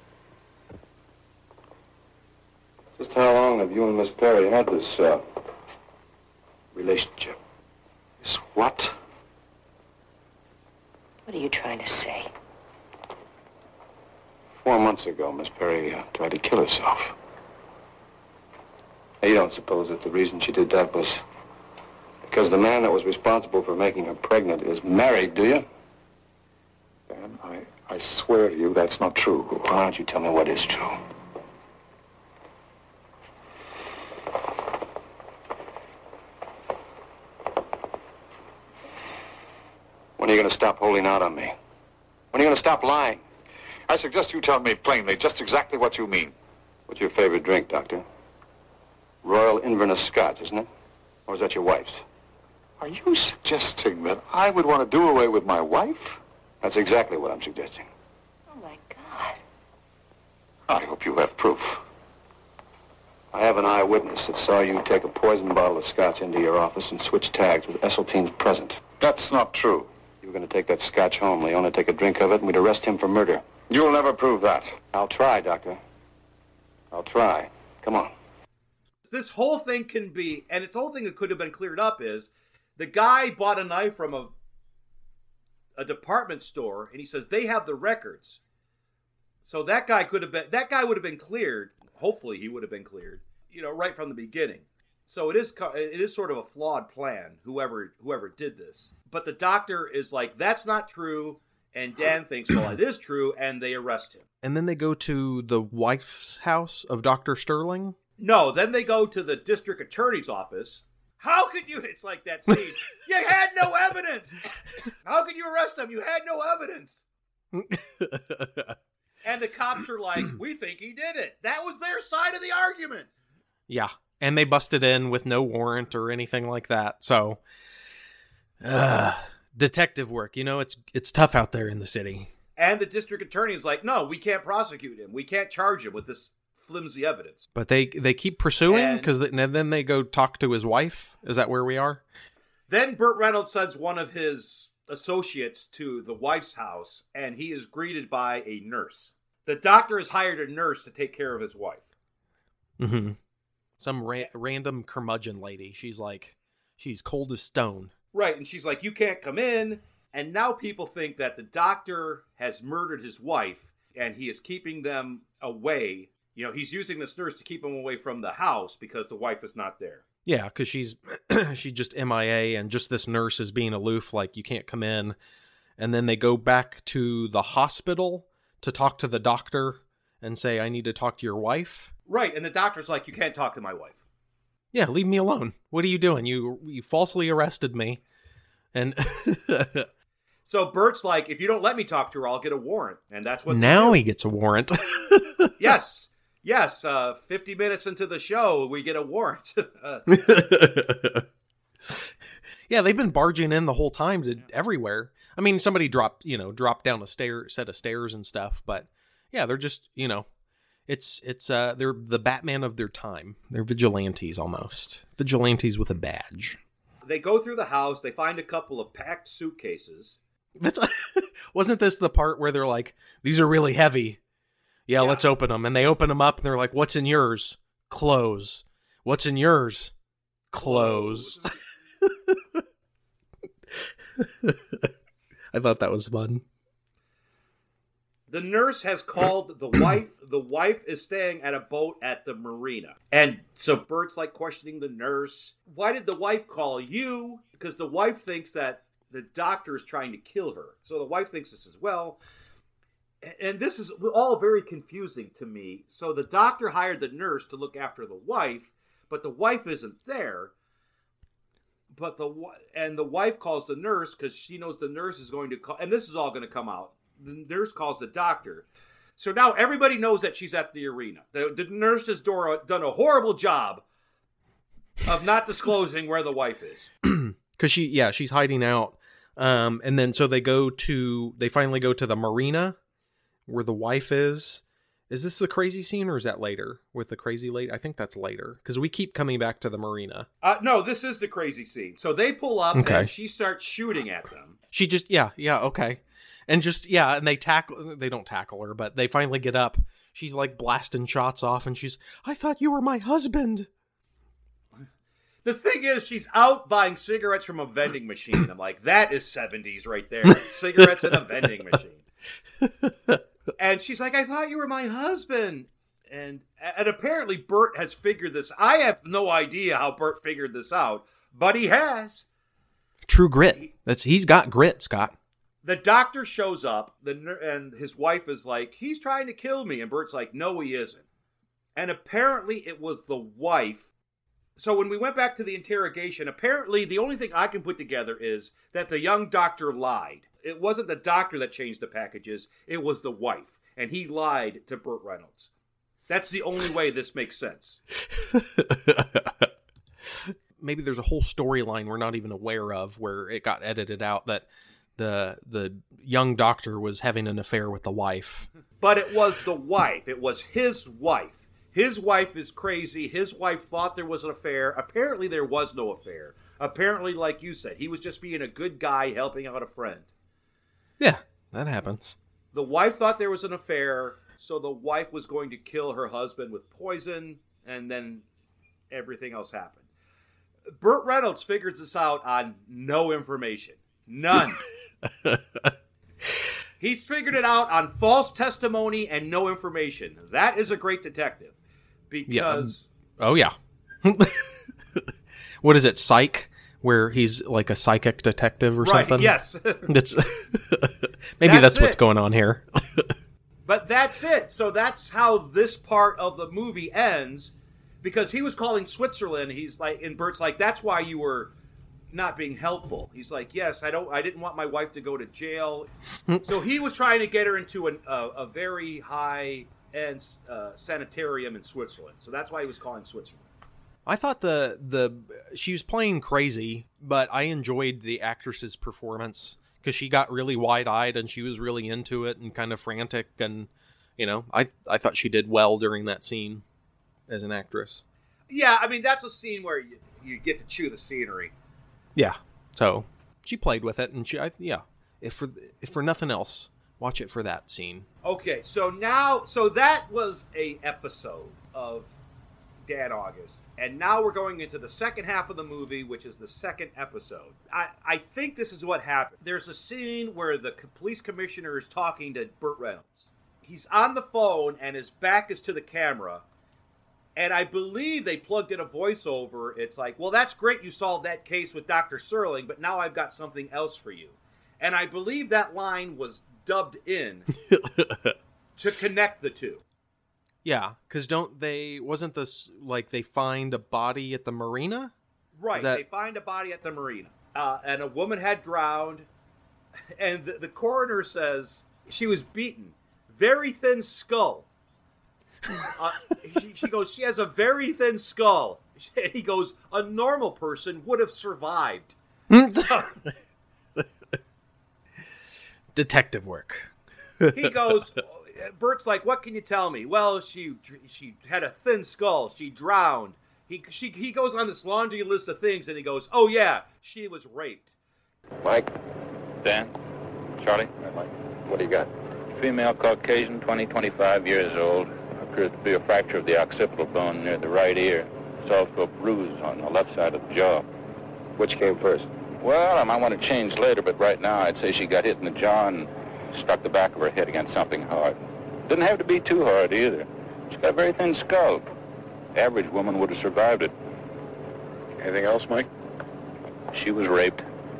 Just how long have you and Miss Perry had this, uh, relationship? This what? What are you trying to say? Four months ago, Miss Perry uh, tried to kill herself. Now, you don't suppose that the reason she did that was because the man that was responsible for making her pregnant is married, do you? Dan, I, I swear to you that's not true. Why don't you tell me what is true? When are you going to stop holding out on me? When are you going to stop lying? I suggest you tell me plainly just exactly what you mean. What's your favorite drink, Doctor? Royal Inverness Scotch, isn't it? Or is that your wife's? Are you suggesting that I would want to do away with my wife? That's exactly what I'm suggesting. Oh, my God. I hope you have proof. I have an eyewitness that saw you take a poison bottle of scotch into your office and switch tags with Esseltine's present. That's not true. You were going to take that scotch home, Leona, take a drink of it, and we'd arrest him for murder. You'll never prove that. I'll try, Doctor. I'll try. Come on. This whole thing can be, and the whole thing that could have been cleared up is, the guy bought a knife from a a department store, and he says they have the records. So that guy could have been, that guy would have been cleared. Hopefully, he would have been cleared. You know, right from the beginning. So it is, it is sort of a flawed plan. Whoever whoever did this, but the doctor is like, that's not true, and Dan thinks, well, it is true, and they arrest him. And then they go to the wife's house of Doctor Serling. No, then they go to the district attorney's office. How could you? It's like that scene. You had no evidence. How could you arrest him? You had no evidence. And the cops are like, we think he did it. That was their side of the argument. Yeah, and they busted in with no warrant or anything like that. So, uh, detective work, you know, it's it's tough out there in the city. And the district attorney is like, no, we can't prosecute him. We can't charge him with this flimsy evidence. But they they keep pursuing because then they go talk to his wife. Is that where we are? Then Burt Reynolds sends one of his associates to the wife's house, and he is greeted by a nurse. The doctor has hired a nurse to take care of his wife. Mm-hmm. Some ra- random curmudgeon lady. She's like, she's cold as stone. Right, and she's like, you can't come in. And now people think that the doctor has murdered his wife, and he is keeping them away. You know, he's using this nurse to keep them away from the house because the wife is not there. Yeah, because she's she's just M I A, and just this nurse is being aloof, like, you can't come in. And then they go back to the hospital to talk to the doctor and say, I need to talk to your wife. Right, and the doctor's like, you can't talk to my wife. Yeah, leave me alone. What are you doing? You you falsely arrested me. And So Bert's like, if you don't let me talk to her, I'll get a warrant. And that's what now he gets a warrant. Yes. Yes. Uh, fifty minutes into the show, we get a warrant. uh, yeah, they've been barging in the whole time to everywhere. I mean, somebody dropped, you know, dropped down a stair, set of stairs and stuff. But yeah, they're just, you know, it's, it's, uh, they're the Batman of their time. They're vigilantes almost. Vigilantes with a badge. They go through the house. They find a couple of packed suitcases. That's wasn't this the part where they're like, these are really heavy. Yeah, yeah, let's open them. And they open them up and they're like, what's in yours? Clothes. What's in yours? Clothes. I thought that was fun. The nurse has called the wife. The wife is staying at a boat at the marina. And so Bert's like questioning the nurse. Why did the wife call you? Because the wife thinks that the doctor is trying to kill her. So the wife thinks this as well. And this is all very confusing to me. So the doctor hired the nurse to look after the wife, but the wife isn't there. But the and the wife calls the nurse because she knows the nurse is going to call. And this is all going to come out. The nurse calls the doctor. So now everybody knows that she's at the arena. The, the nurse has done a horrible job of not disclosing where the wife is. Because she, yeah, she's hiding out. Um, and then so they go to, they finally go to the marina where the wife is. Is this the crazy scene or is that later with the crazy lady? I think that's later because we keep coming back to the marina. Uh, no, this is the crazy scene. So they pull up okay. and she starts shooting at them. She just, yeah, yeah, okay. And just, yeah, and they tackle, they don't tackle her, but they finally get up. She's like blasting shots off and she's, I thought you were my husband. The thing is, she's out buying cigarettes from a vending machine. I'm like, that is seventies right there. Cigarettes in a vending machine. And she's like, I thought you were my husband. And and apparently Bert has figured this. I have no idea how Bert figured this out, but he has. True grit. That's he's got grit, Scott. The doctor shows up, the and his wife is like, he's trying to kill me. And Bert's like, no, he isn't. And apparently it was the wife. So when we went back to the interrogation, apparently the only thing I can put together is that the young doctor lied. It wasn't the doctor that changed the packages. It was the wife. And he lied to Burt Reynolds. That's the only way this makes sense. Maybe there's a whole storyline we're not even aware of where it got edited out that the the young doctor was having an affair with the wife. But it was the wife. It was his wife. His wife is crazy. His wife thought there was an affair. Apparently there was no affair. Apparently, like you said, he was just being a good guy helping out a friend. Yeah, that happens. The wife thought there was an affair, so the wife was going to kill her husband with poison, and then everything else happened. Burt Reynolds figures this out on no information. None. He's figured it out on false testimony and no information. That is a great detective. Because... Yeah. Oh, yeah. What is it, Psych? Where he's like a psychic detective or right, something? Yes. That's Maybe that's, that's what's going on here. But that's it. So that's how this part of the movie ends. Because he was calling Switzerland. He's like, and Bert's like, that's why you were not being helpful. He's like, yes, I don't, I didn't want my wife to go to jail. So he was trying to get her into an, a, a very high end uh, sanitarium in Switzerland. So that's why he was calling Switzerland. I thought the the she was playing crazy, but I enjoyed the actress's performance because she got really wide eyed and she was really into it and kind of frantic, and you know, I I thought she did well during that scene as an actress. Yeah, I mean that's a scene where you, you get to chew the scenery. Yeah, so she played with it, and she I, yeah, if for if for nothing else, watch it for that scene. Okay, so now so that was a episode of Dan August, and now we're going into the second half of the movie, which is the second episode. I, I think this is what happened. There's a scene where the police commissioner is talking to Burt Reynolds. He's on the phone, and his back is to the camera, and I believe they plugged in a voiceover. It's like, well, that's great you solved that case with Doctor Serling, but now I've got something else for you. And I believe that line was dubbed in to connect the two. Yeah, because don't they, wasn't this, like, they find a body at the marina? Right, that... they find a body at the marina. Uh, and a woman had drowned. And the, the coroner says she was beaten. Very thin skull. Uh, she, she goes, she has a very thin skull. And he goes, a normal person would have survived. So, detective work. He goes, Bert's like, what can you tell me? Well, she she had a thin skull. She drowned. He she he goes on this laundry list of things, and he goes, oh yeah, she was raped. Mike? Dan? Charlie? Hi, Mike. What do you got? Female Caucasian, twenty, twenty-five years old. Appears to be a fracture of the occipital bone near the right ear. There's also a bruise on the left side of the jaw. Which came first? Well, I might want to change later, but right now I'd say she got hit in the jaw and struck the back of her head against something hard. Didn't have to be too hard either. She's got a very thin skull. Average woman would have survived it. Anything else, Mike? She was raped.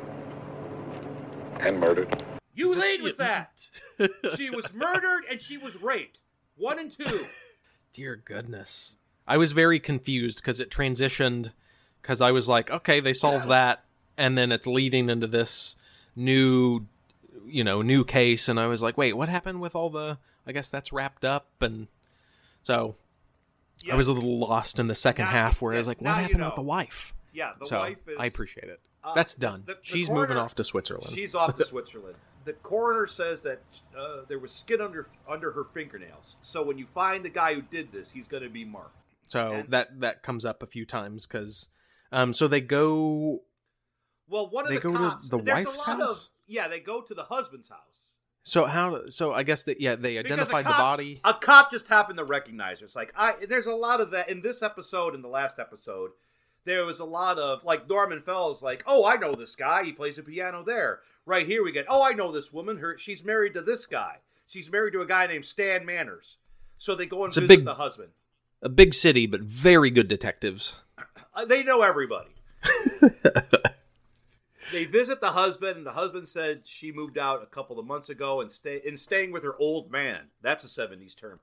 And murdered. You lead with that. She was murdered and she was raped. One and two. Dear goodness. I was very confused because it transitioned, because I was like, okay, they solved that, and then it's leading into this new, you know, new case, and I was like, wait, what happened with all the, I guess that's wrapped up, and so Yeah. I was a little lost in the second Now- half where I yes, was like, now what you happened know. with the wife? Yeah, the so wife is... I appreciate it. Uh, That's done. the- the She's coroner- moving off to Switzerland. She's off to Switzerland. The coroner says that uh, there was skin under under her fingernails. So when you find the guy who did this, he's going to be marked. So And- that that comes up a few times because, um, so they go. Well, one of They the go to cops. the there's wife's a lot house? of yeah. They go to the husband's house. So how? So I guess that yeah, they Because a identified the cop- body. A cop just happened to recognize her. It's like I. There's a lot of that in this episode and the last episode. There was a lot of like Norman Fell's like, oh, I know this guy. He plays the piano there. Right here we get, oh, I know this woman. Her she's married to this guy. She's married to a guy named Stan Manners. So they go and It's a visit big- the husband. A big city, but very good detectives. Uh, they know everybody. They visit the husband, and the husband said she moved out a couple of months ago and stay in staying with her old man. That's a seventies term.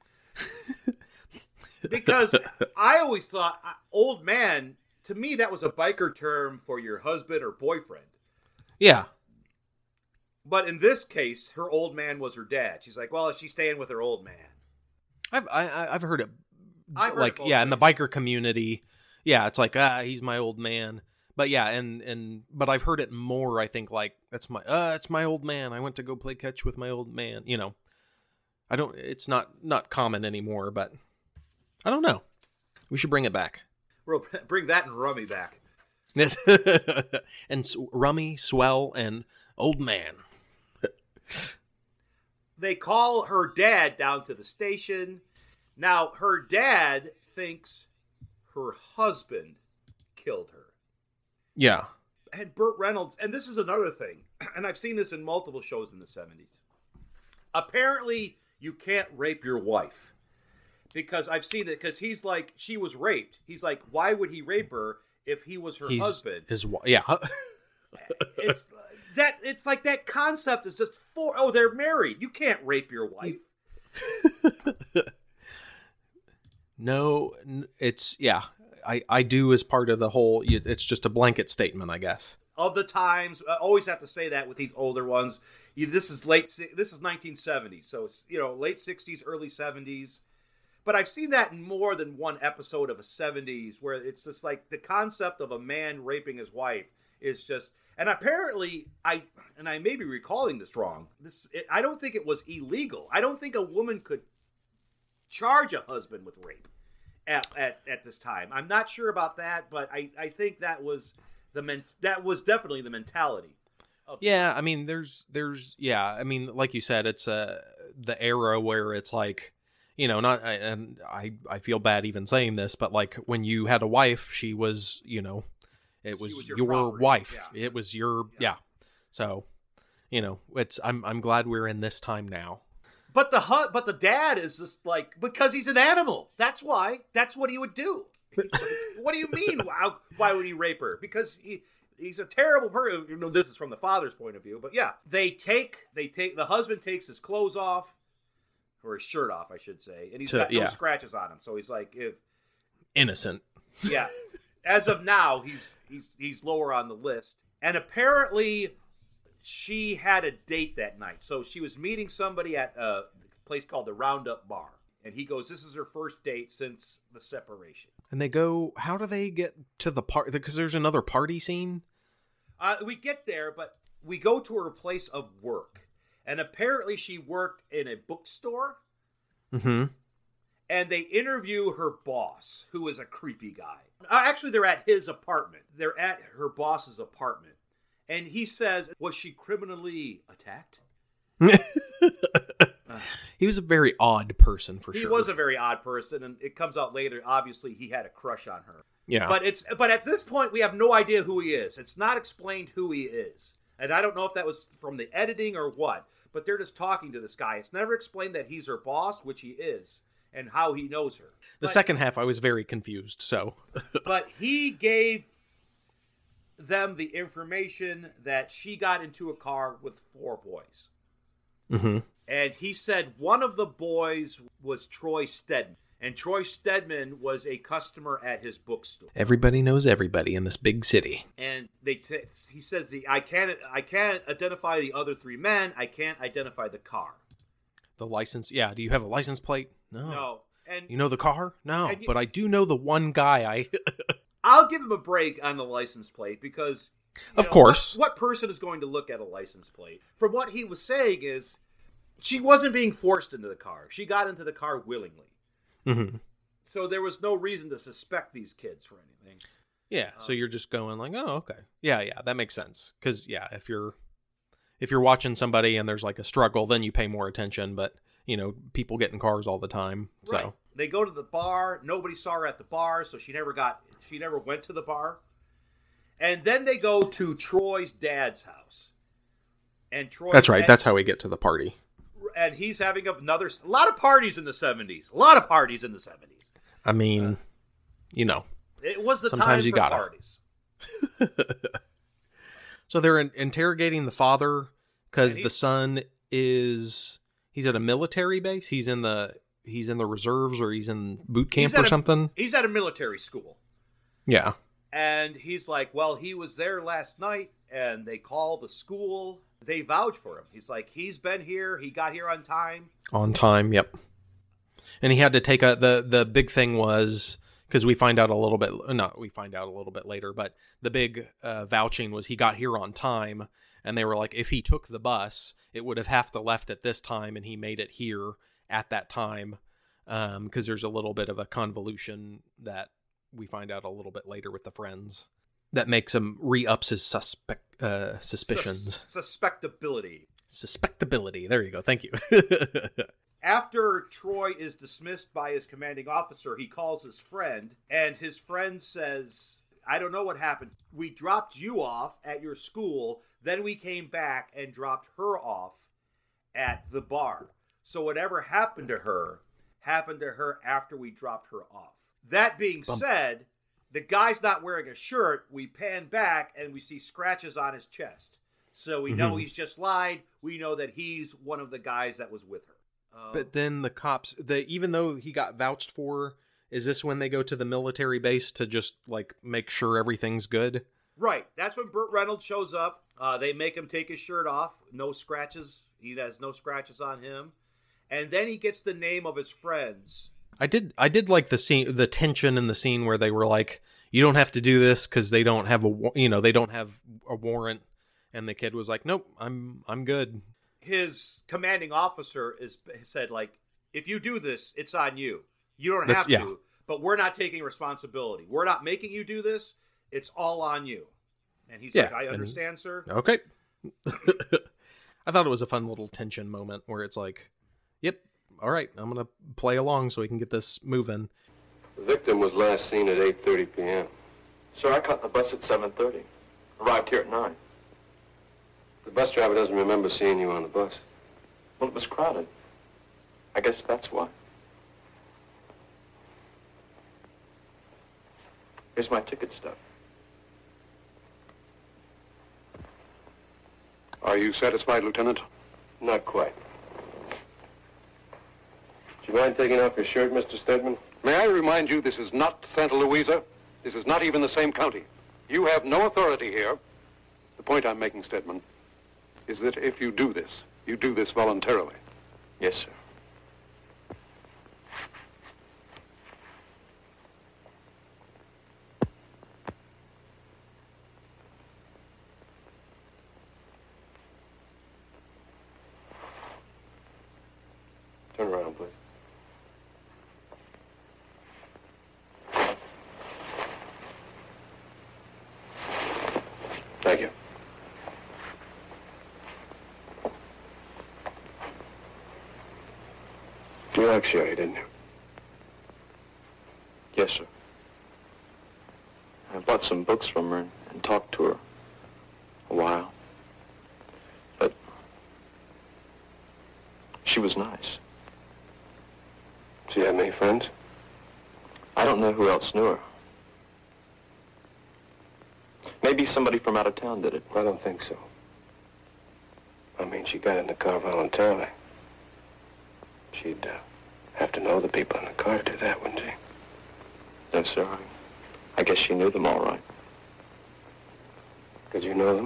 Because I always thought uh, old man, to me, that was a biker term for your husband or boyfriend. Yeah. But in this case, her old man was her dad. She's like, well, she's staying with her old man. I've I, I- I've heard it. I've heard like it both yeah, in the ways. biker community, yeah, it's like ah, he's my old man. But yeah, and and but I've heard it more. I think like that's my uh, it's my old man. I went to go play catch with my old man. You know, I don't. It's not not common anymore. But I don't know. We should bring it back. We'll bring that and Rummy back. and s- rummy, swell, and old man. They call her dad down to the station. Now, her dad thinks her husband killed her. Yeah. And Burt Reynolds, and this is another thing, and I've seen this in multiple shows in the seventies. Apparently, you can't rape your wife. Because I've seen it, because he's like, she was raped. He's like, why would he rape her if he was her He's husband? his wi- yeah. It's that it's like that concept is just for oh, they're married. You can't rape your wife. No, n- it's yeah. I I do as part of the whole. It's just a blanket statement, I guess. Of the times, I always have to say that with these older ones. You, this is late. si- This is nineteen seventies, so it's you know late sixties, early seventies. But I've seen that in more than one episode of a seventies, where it's just like the concept of a man raping his wife is just. And apparently, I and I may be recalling this wrong. This it, I don't think it was illegal. I don't think a woman could charge a husband with rape at, at, at this time. I'm not sure about that, but I, I think that was the men, that was definitely the mentality. Of Yeah, I mean, there's there's yeah, I mean, like you said, it's uh, the era where it's like, you know, not I- and I I feel bad even saying this, but like when you had a wife, she was, you know, it was, was your, your property, wife. yeah. It was your Yeah. yeah. So, you know, it's I'm I'm glad we're in this time now. But the hu- but the dad is just like, because he's an animal. That's why. That's what he would do. What do you mean? Why, why would he rape her? Because he he's a terrible person. You know, this is from the father's point of view. But yeah, they take they take the husband takes his clothes off, or his shirt off, I should say, and he's To- got no yeah. scratches on him. So he's like, if Innocent. yeah, as of now, he's he's he's lower on the list. And apparently, she had a date that night. So she was meeting somebody at a place called the Roundup Bar. And he goes, this is her first date since the separation. And they go, how do they get to the party? Because there's another party scene. Uh, we get there, but we go to her place of work. And apparently she worked in a bookstore. Mm-hmm. And they interview her boss, who is a creepy guy. Uh, actually, they're at his apartment. They're at her boss's apartment. And he says, was she criminally attacked? uh, he was a very odd person, for he sure. He was a very odd person, and it comes out later, obviously, he had a crush on her. Yeah. But it's but at this point, we have no idea who he is. It's not explained who he is. And I don't know if that was from the editing or what, but they're just talking to this guy. It's never explained that he's her boss, which he is, and how he knows her. The but, second half, I was very confused, so. But he gave them the information that she got into a car with four boys. Mm-hmm. And he said one of the boys was Troy Stedman. And Troy Stedman was a customer at his bookstore. Everybody knows everybody in this big city. And they t- he says, the, I can't I can't identify the other three men. I can't identify the car. The license, yeah. Do you have a license plate? No. No. And you know the car? No. you, but I do know the one guy I... I'll give him a break on the license plate because... Of know, course. What, what person is going to look at a license plate? From what he was saying is, she wasn't being forced into the car. She got into the car willingly. Mm-hmm. So there was no reason to suspect these kids for anything. Yeah, um, so you're just going like, oh, okay. Yeah, yeah, that makes sense. Because, yeah, if you're if you're watching somebody and there's like a struggle, then you pay more attention. But, you know, people get in cars all the time. So right. They go to the bar. Nobody saw her at the bar, so she never got, she never went to the bar. And then they go to Troy's dad's house. And Troy. That's right. That's how we get to the party. And he's having another, a lot of parties in the seventies. A lot of parties in the seventies. I mean, uh, you know. It was the sometimes time you for gotta. parties. So they're in, interrogating the father because he, the son is, he's at a military base. He's in the, he's in the reserves or he's in boot camp or a, something. He's at a military school. Yeah. And he's like, well, he was there last night and they call the school. They vouch for him. He's like, he's been here. He got here on time. On time, yep. And he had to take a, the, the big thing was, because we find out a little bit, no, we find out a little bit later, but the big uh, vouching was he got here on time. And they were like, if he took the bus, it would have have to left at this time. And he made it here at that time. Um, because there's a little bit of a convolution that we find out a little bit later with the friends. That makes him re-ups his suspect uh, suspicions. Sus- suspectability. Suspectability. There you go. Thank you. After Troy is dismissed by his commanding officer, he calls his friend, and his friend says, I don't know what happened. We dropped you off at your school, then we came back and dropped her off at the bar. So whatever happened to her, happened to her after we dropped her off. That being Bump. said... The guy's not wearing a shirt. We pan back and we see scratches on his chest. So we know Mm-hmm. he's just lied. We know that he's one of the guys that was with her. Uh, But then the cops, the even though he got vouched for, is this when they go to the military base to just like make sure everything's good? right. That's when Burt Reynolds shows up. Uh, they make him take his shirt off. No scratches. He has no scratches on him. And then he gets the name of his friends. I did I did like the scene, the tension in the scene where they were like, you don't have to do this because they don't have a wa- you know they don't have a warrant, and the kid was like, nope, I'm I'm good. His commanding officer is said like, if you do this, it's on you. You don't That's- have yeah. to, but we're not taking responsibility. We're not making you do this. It's all on you. And he's Yeah, like, I and- understand, sir. Okay. I thought it was a fun little tension moment where it's like, yep, all right, I'm gonna play along so we can get this moving. The victim was last seen at eight thirty p.m. Sir, I caught the bus at seven thirty. Arrived here at nine. The bus driver doesn't remember seeing you on the bus. Well, it was crowded. I guess that's why. Here's my ticket stub. Are you satisfied, Lieutenant? Not quite. Do you mind taking off your shirt, Mister Stedman? May I remind you, this is not Santa Luisa. This is not even the same county. You have no authority here. The point I'm making, Stedman, is that if you do this, you do this voluntarily. Yes, sir. Turn around, please. Thank you. You liked Sherry, didn't you? Yes, sir. I bought some books from her and, and talked to her a while. But she was nice. Did you have many friends? I don't know who else knew her. Maybe somebody from out of town did it. I don't think so. I mean, she got in the car voluntarily. She'd uh, have to know the people in the car to do that, wouldn't she? No, sir. I, I guess she knew them all right. Did you know them?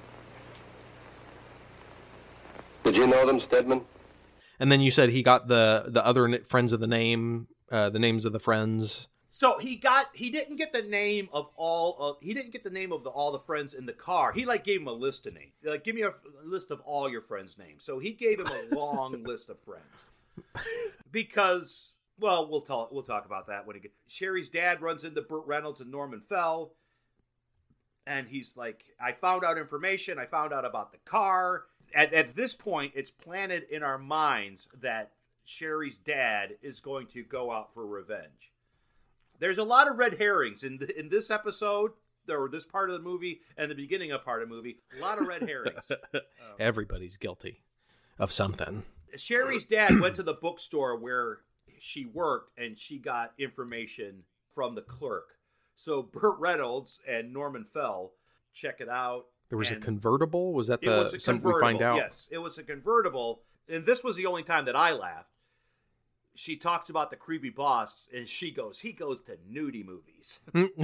Did you know them, Stedman? And then you said he got the the other n- friends of the name, uh, the names of the friends. So he got, he didn't get the name of all of, he didn't get the name of the, all the friends in the car. He like gave him a list of names. Like, give me a list of all your friends' names. So he gave him a long list of friends. Because, well, we'll talk, we'll talk about that when he gets, Sherry's dad runs into Burt Reynolds and Norman Fell. And he's like, I found out information. I found out about the car. At, at this point, it's planted in our minds that Sherry's dad is going to go out for revenge. There's a lot of red herrings in the, in this episode, or this part of the movie, and the beginning of part of the movie. A lot of red herrings. um, Everybody's guilty of something. Sherry's dad went to the bookstore where she worked, and she got information from the clerk. So Burt Reynolds and Norman Fell check it out. There was a convertible? Was that it the was a something we convertible, find out? Yes, it was a convertible. And this was the only time that I laughed. She talks about the creepy boss, and she goes, he goes to nudie movies.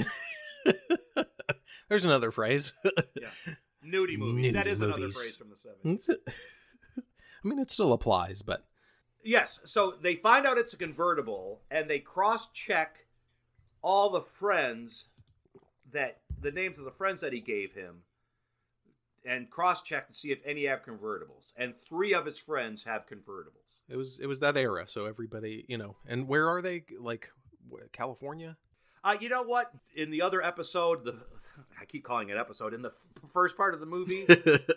There's another phrase. Yeah, nudie movies. Nudie that is another movies. phrase from the seventies. I mean, it still applies, but... Yes, so they find out it's a convertible, and they cross-check all the friends that, the names of the friends that he gave him, and cross-check to see if any have convertibles. And three of his friends have convertibles. It was it was that era, so everybody, you know. And where are they? Like, wh- California? Uh, you know what? In the other episode, the I keep calling it episode, in the f- first part of the movie,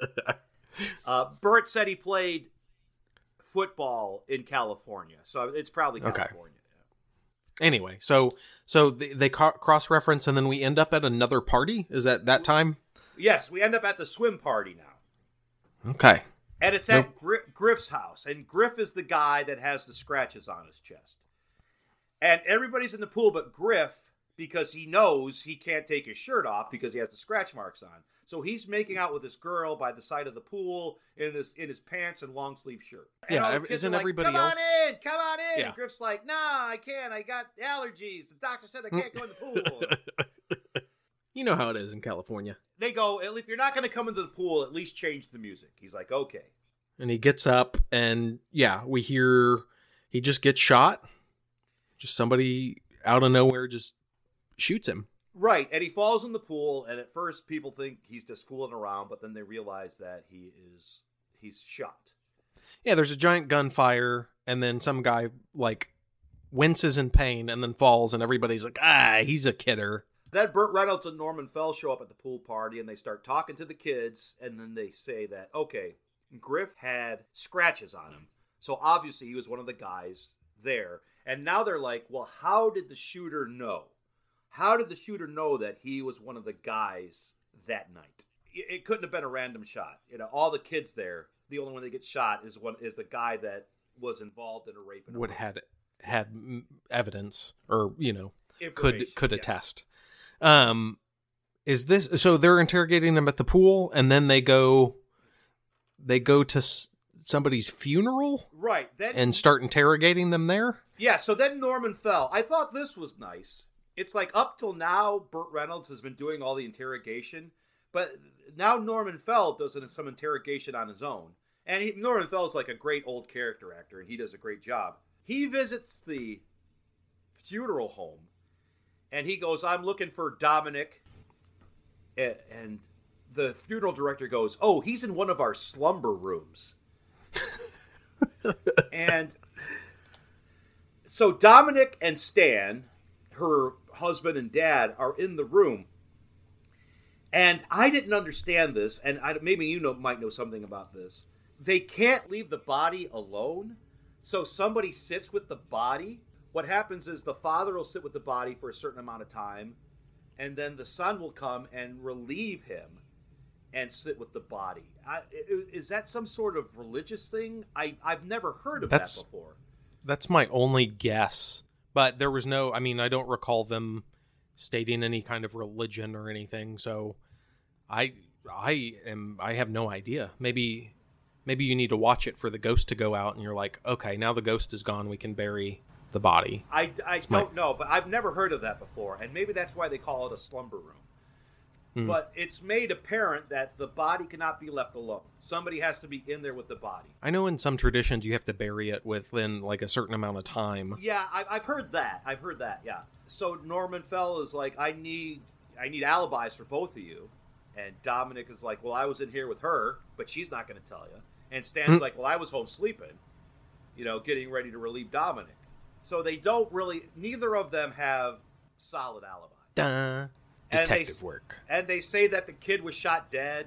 uh, Burt said he played football in California. So it's probably California. Okay. Anyway, so so they, they ca- cross-reference, and then we end up at another party? Is that that time? Yes, we end up at the swim party now. Okay. And it's at Gr- Griff's house. And Griff is the guy that has the scratches on his chest. And everybody's in the pool but Griff, because he knows he can't take his shirt off because he has the scratch marks on. So he's making out with this girl by the side of the pool in this in his pants and long sleeve shirt. And Yeah, all the ev- kids isn't are like, everybody come else- on in, come on in. Yeah. And Griff's like, nah, I can't. I got allergies. The doctor said I can't go in the pool. You know how it is in California. They go, if you're not going to come into the pool, at least change the music. He's like, okay. And he gets up, and yeah, we hear he just gets shot. Just somebody out of nowhere just shoots him. Right, and he falls in the pool, and at first people think he's just fooling around, but then they realize that he is, he's shot. Yeah, there's a giant gunfire, and then some guy, like, winces in pain and then falls, and everybody's like, ah, he's a kidder. Then Burt Reynolds and Norman Fell show up at the pool party, and they start talking to the kids, and then they say that, okay, Griff had scratches on him, so obviously he was one of the guys there. And now they're like, well, how did the shooter know? How did the shooter know that he was one of the guys that night? It couldn't have been a random shot. You know, all the kids there, the only one that gets shot is one is the guy that was involved in a rape. And a Would rape. had had evidence, or you know, could Information, could yeah. attest. Um, is this so? They're interrogating him at the pool, and then they go, they go to s- somebody's funeral, Right. Then and start interrogating them there. Yeah, so then Norman Fell. I thought this was nice. It's like up till now, Burt Reynolds has been doing all the interrogation, But now Norman Fell does some interrogation on his own. And he, Norman Fell is like a great old character actor, and he does a great job. He visits the funeral home, and he goes, I'm looking for Dominic. And the funeral director goes, oh, he's in one of our slumber rooms. And so Dominic and Stan, her husband and dad, are in the room. And I didn't understand this, and I, maybe you know might know something about this. They can't leave the body alone, so somebody sits with the body. What happens is the father will sit with the body for a certain amount of time, and then the son will come and relieve him and sit with the body. I, is that some sort of religious thing? I, I've never heard of that's, that before. That's my only guess. But there was no, I mean, I don't recall them stating any kind of religion or anything. So I I am I have no idea. Maybe maybe you need to watch it for the ghost to go out and you're like, okay, now the ghost is gone, we can bury the body. I, I don't my... know, but I've never heard of that before. And maybe that's why they call it a slumber room. Mm. But it's made apparent that the body cannot be left alone. Somebody has to be in there with the body. I know in some traditions you have to bury it within like a certain amount of time. Yeah, I, I've heard that. I've heard that, yeah. So Norman Fell is like, I need, I need alibis for both of you. And Dominic is like, well, I was in here with her, but she's not going to tell you. And Stan's mm. like, well, I was home sleeping, you know, getting ready to relieve Dominic. So they don't really, neither of them have solid alibi. Duh. Detective and they, work. And they say that the kid was shot dead,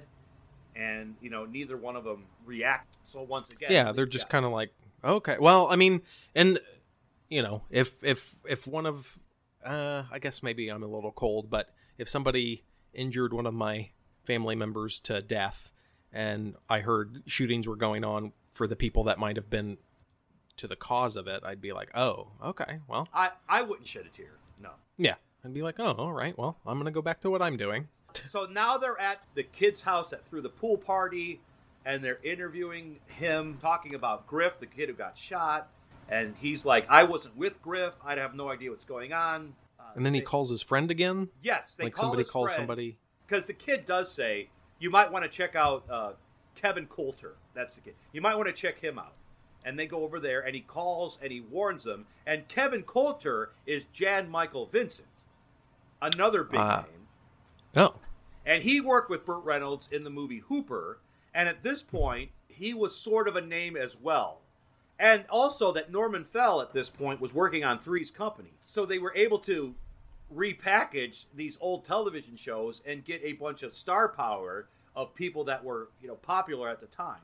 and, you know, neither one of them react. So once again... Yeah, they're just kind of like, okay. Well, I mean, and, you know, if if if one of, uh, I guess maybe I'm a little cold, but if somebody injured one of my family members to death, and I heard shootings were going on for the people that might have been to the cause of it, I'd be like, oh, okay, well. I, I wouldn't shed a tear, no. Yeah. And be like, oh, all right, well, I'm going to go back to what I'm doing. So now they're at the kid's house that threw the pool party, and they're interviewing him, talking about Griff, the kid who got shot. And he's like, I wasn't with Griff. I have no idea what's going on. Uh, and then he they, calls his friend again? Yes, they like call somebody his calls friend, somebody. Because the kid does say, you might want to check out uh, Kevin Coulter. That's the kid. You might want to check him out. And they go over there, and he calls, and he warns them. And Kevin Coulter is Jan Michael Vincent. Another big uh, name. Oh. And he worked with Burt Reynolds in the movie Hooper. And at this point, he was sort of a name as well. And also that Norman Fell at this point was working on Three's Company. So they were able to repackage these old television shows and get a bunch of star power of people that were, you know, popular at the time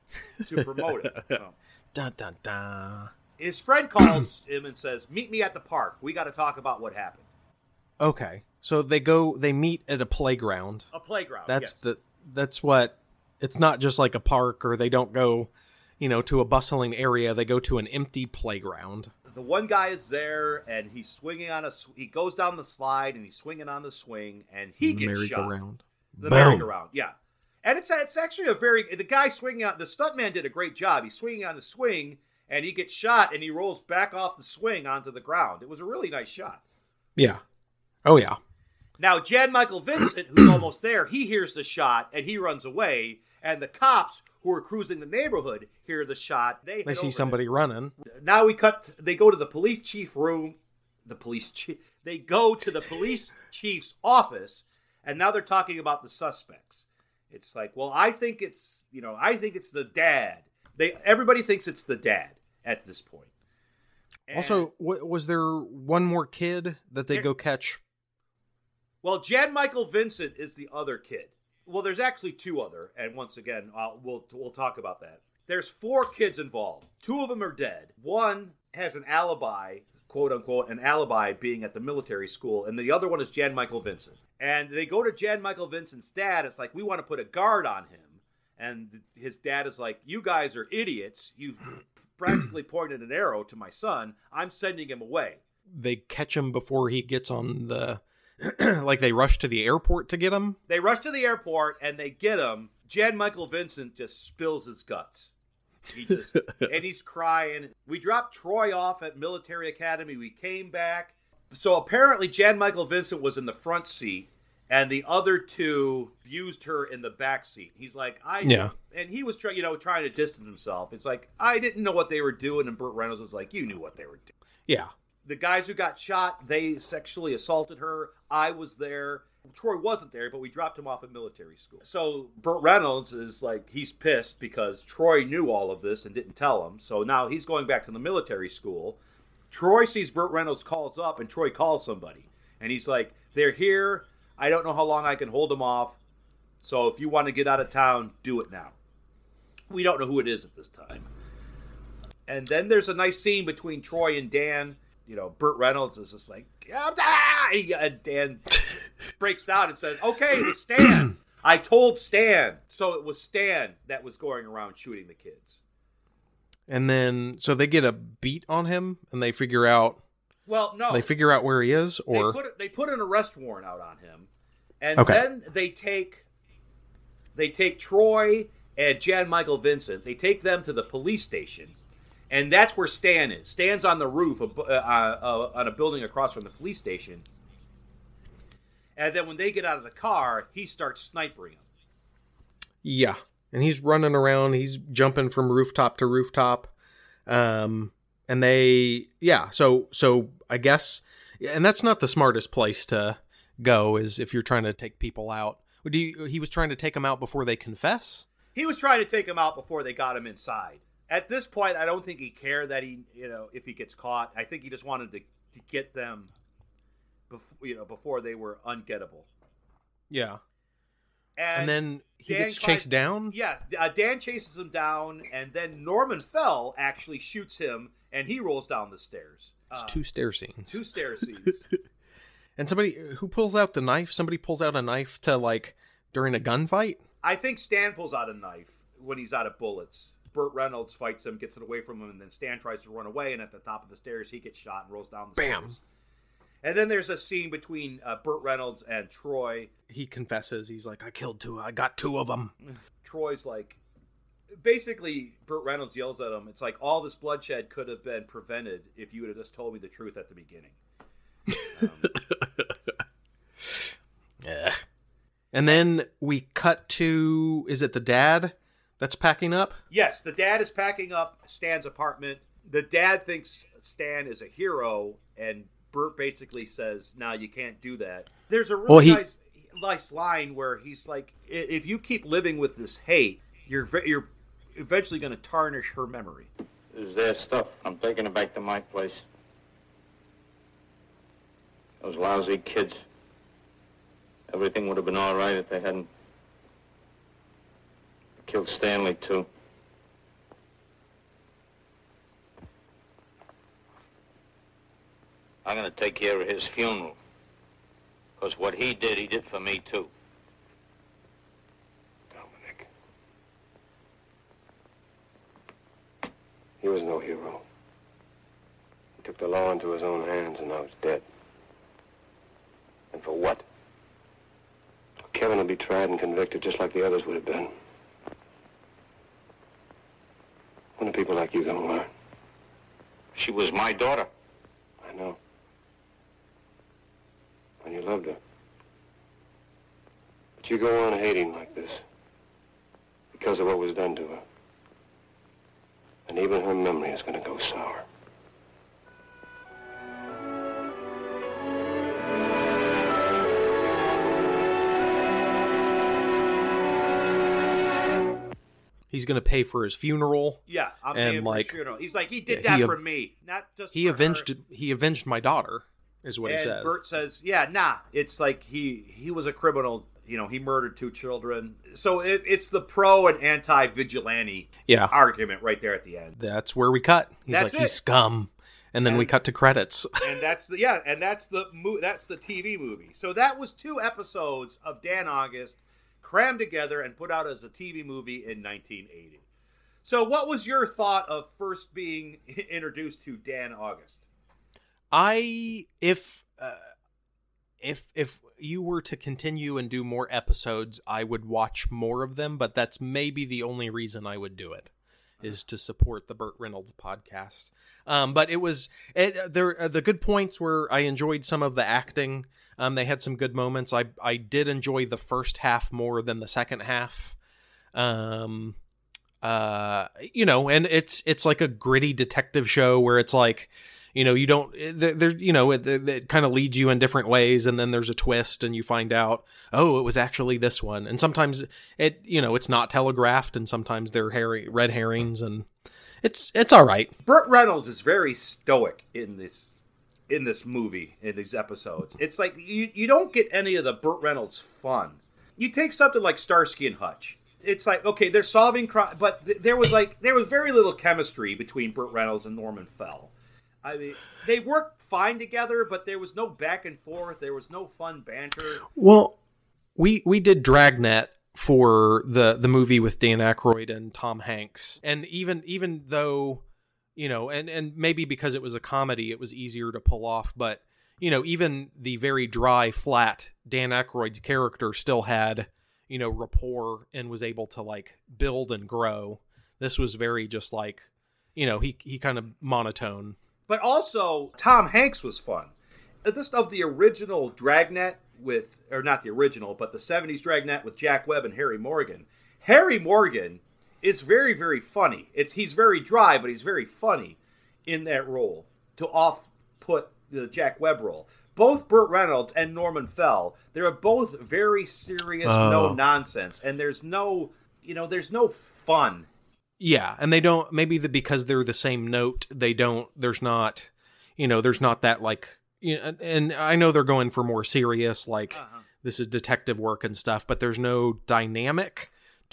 to promote it. So. Dun, dun, dun. His friend calls him and says, meet me at the park. We got to talk about what happened. Okay, so they go, they meet at a playground. A playground, That's yes. the, that's what, it's not just like a park, or they don't go, you know, to a bustling area. They go to an empty playground. The one guy is there, and he's swinging on a, he goes down the slide, and he's swinging on the swing, and he gets shot. Merry-go-round. The merry-go-round, yeah. And it's it's actually a very, the guy swinging on, the stuntman did a great job. He's swinging on the swing, and he gets shot, and he rolls back off the swing onto the ground. It was a really nice shot. Yeah. Oh, yeah. Now, Jan Michael Vincent, who's almost there, he hears the shot, and he runs away. And the cops who are cruising the neighborhood hear the shot. They, they see somebody running. Now we cut, they go to the police chief room. The police chief, they go to the police chief's office, and now they're talking about the suspects. It's like, well, I think it's, you know, I think it's the dad. They Everybody thinks it's the dad at this point. And also, w- was there one more kid that they there, go catch? Well, Jan Michael Vincent is the other kid. Well, there's actually two other, and once again, I'll, we'll we'll talk about that. There's four kids involved. Two of them are dead. One has an alibi, quote unquote, an alibi being at the military school, and the other one is Jan Michael Vincent. And they go to Jan Michael Vincent's dad. It's like, we want to put a guard on him. And his dad is like, you guys are idiots. You practically pointed an arrow to my son. I'm sending him away. They catch him before he gets on the... like they rush to the airport to get him? They rush to the airport and they get him. Jan Michael Vincent just spills his guts. He just, and he's crying. We dropped Troy off at Military Academy. We came back. So apparently Jan Michael Vincent was in the front seat and the other two used her in the back seat. He's like, I yeah, and he was trying, you know, trying to distance himself. It's like, I didn't know what they were doing, and Burt Reynolds was like, you knew what they were doing. Yeah. The guys who got shot, they sexually assaulted her. I was there. Troy wasn't there, but we dropped him off at military school. So Burt Reynolds is like, he's pissed because Troy knew all of this and didn't tell him. So now he's going back to the military school. Troy sees Burt Reynolds, calls up, and Troy calls somebody. And he's like, they're here. I don't know how long I can hold them off. So if you want to get out of town, do it now. We don't know who it is at this time. And then there's a nice scene between Troy and Dan. You know, Burt Reynolds is just like, ah! And Dan breaks down and says, okay, it was Stan. I told Stan. So it was Stan that was going around shooting the kids. And then, so they get a beat on him, and they figure out, well, no. They figure out where he is, or? They put, they put an arrest warrant out on him. And okay. then they take, they take Troy and Jan Michael Vincent, they take them to the police station. And that's where Stan is. Stan's on the roof of, uh, uh, on a building across from the police station. And then when they get out of the car, he starts snipering them. Yeah. And he's running around. He's jumping from rooftop to rooftop. Um, and they, yeah. So, so I guess, and that's not the smartest place to go, is if you're trying to take people out. Do you, he was trying to take them out before they confess? He was trying to take them out before they got him inside. At this point, I don't think he cared that he, you know, if he gets caught. I think he just wanted to, to get them, before, you know, before they were ungettable. Yeah. And, and then he Dan gets chased tries, down? Yeah, uh, Dan chases him down, and then Norman Fell actually shoots him, and he rolls down the stairs. It's uh, two stair scenes. Two stair scenes. And somebody, who pulls out the knife? Somebody pulls out a knife to, like, during a gunfight? I think Stan pulls out a knife when he's out of bullets. Burt Reynolds fights him, gets it away from him, and then Stan tries to run away, and at the top of the stairs, he gets shot and rolls down the Bam. stairs. And then there's a scene between uh, Burt Reynolds and Troy. He confesses. He's like, I killed two. I got two of them. Troy's like, basically, Burt Reynolds yells at him, it's like, all this bloodshed could have been prevented if you would have just told me the truth at the beginning. Um, yeah. And then we cut to, is it the dad that's packing up? Yes, the dad is packing up Stan's apartment. The dad thinks Stan is a hero, and Burt basically says, no, you can't do that. There's a really well, he, nice, nice line where he's like, if you keep living with this hate, you're you're eventually going to tarnish her memory. This is their stuff. I'm taking it back to my place. Those lousy kids. Everything would have been all right if they hadn't killed Stanley, too. I'm going to take care of his funeral. Because what he did, he did for me, too. Dominic. He was no hero. He took the law into his own hands, and now he's dead. And for what? Kevin will be tried and convicted just like the others would have been. When are people like you going to learn? She was my daughter. I know. And you loved her. But you go on hating like this because of what was done to her. And even her memory is going to go sour. He's going to pay for his funeral. Yeah, I'm and paying like, for his funeral. He's like, he did yeah, that he, for me, not just he for avenged. her. He avenged my daughter, is what and he says. Burt says, yeah, nah. It's like he he was a criminal. You know, he murdered two children. So it, it's the pro and anti-vigilante yeah. argument right there at the end. That's where we cut. He's That's like, it. he's scum. And then and, we cut to credits. and that's the yeah, and that's the mo- that's the T V movie. So that was two episodes of Dan August crammed together and put out as a T V movie in nineteen eighty. So what was your thought of first being introduced to Dan August? I if uh, if if you were to continue and do more episodes, I would watch more of them, but that's maybe the only reason I would do it. is to support the Burt Reynolds podcast. Um, but it was it, there. The good points were I enjoyed some of the acting. Um, they had some good moments. I I did enjoy the first half more than the second half. Um, uh, you know, and it's it's like a gritty detective show where it's like, you know, you don't, there's, you know, it, it kind of leads you in different ways, and then there's a twist, and you find out, oh, it was actually this one. And sometimes it, you know, it's not telegraphed, and sometimes they're herring, red herrings, and it's it's all right. Burt Reynolds is very stoic in this in this movie, in these episodes. It's like you you don't get any of the Burt Reynolds fun. You take something like Starsky and Hutch. It's like, okay, they're solving crime, but th- there was like there was very little chemistry between Burt Reynolds and Norman Fell. I mean, they worked fine together, but there was no back and forth. There was no fun banter. Well, we we did Dragnet for the the movie with Dan Aykroyd and Tom Hanks, and even even though, you know, and and maybe because it was a comedy, it was easier to pull off. But you know, even the very dry, flat Dan Aykroyd's character still had, you know, rapport and was able to like build and grow. This was very just like, you know, he he kind of monotone. But also, Tom Hanks was fun. This of the original Dragnet with, or not the original, but the seventies Dragnet with Jack Webb and Harry Morgan. Harry Morgan is very, very funny. It's he's very dry, but he's very funny in that role to off-put the Jack Webb role. Both Burt Reynolds and Norman Fell, they're both very serious, oh. no nonsense, and there's no, you know, there's no fun. Yeah, and they don't, maybe the, because they're the same note, they don't, there's not, you know, there's not that, like, you know, and I know they're going for more serious, like, uh-huh. this is detective work and stuff, but there's no dynamic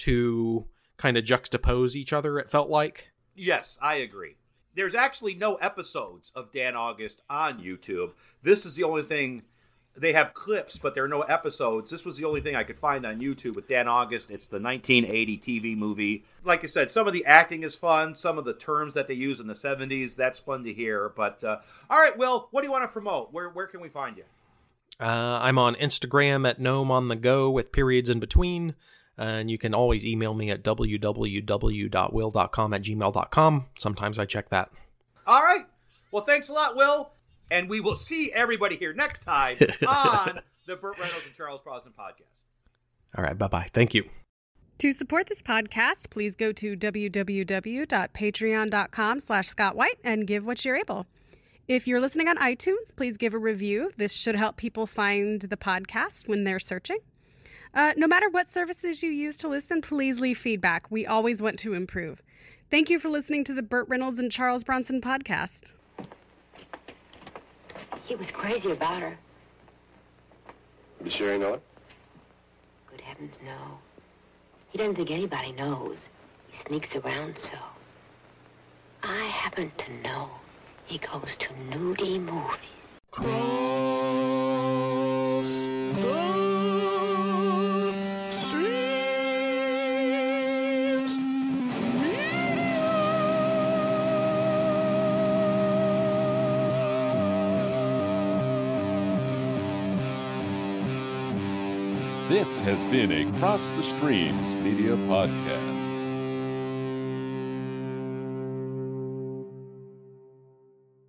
to kind of juxtapose each other, it felt like. Yes, I agree. There's actually no episodes of Dan August on YouTube. This is the only thing. They have clips, but there are no episodes. This was the only thing I could find on YouTube with Dan August. It's the nineteen eighty T V movie. Like I said, some of the acting is fun. Some of the terms that they use in the seventies, that's fun to hear. But, uh, all right, Will, what do you want to promote? Where where can we find you? Uh, I'm on Instagram at Gnome on the Go with periods in between. Uh, and you can always email me at w w w dot will dot com at gmail dot com. Sometimes I check that. All right. Well, thanks a lot, Will. And we will see everybody here next time on the Burt Reynolds and Charles Brosnan podcast. All right. Bye-bye. Thank you. To support this podcast, please go to w w w dot patreon dot com slash Scott White and give what you're able. If you're listening on iTunes, please give a review. This should help people find the podcast when they're searching. Uh, no matter what services you use to listen, please leave feedback. We always want to improve. Thank you for listening to the Burt Reynolds and Charles Bronson podcast. He was crazy about her. You sure you know it? Good heavens, no. He doesn't think anybody knows. He sneaks around so. I happen to know he goes to nudie movies. Cross the streams. This has been a Cross the Streams Media Podcast.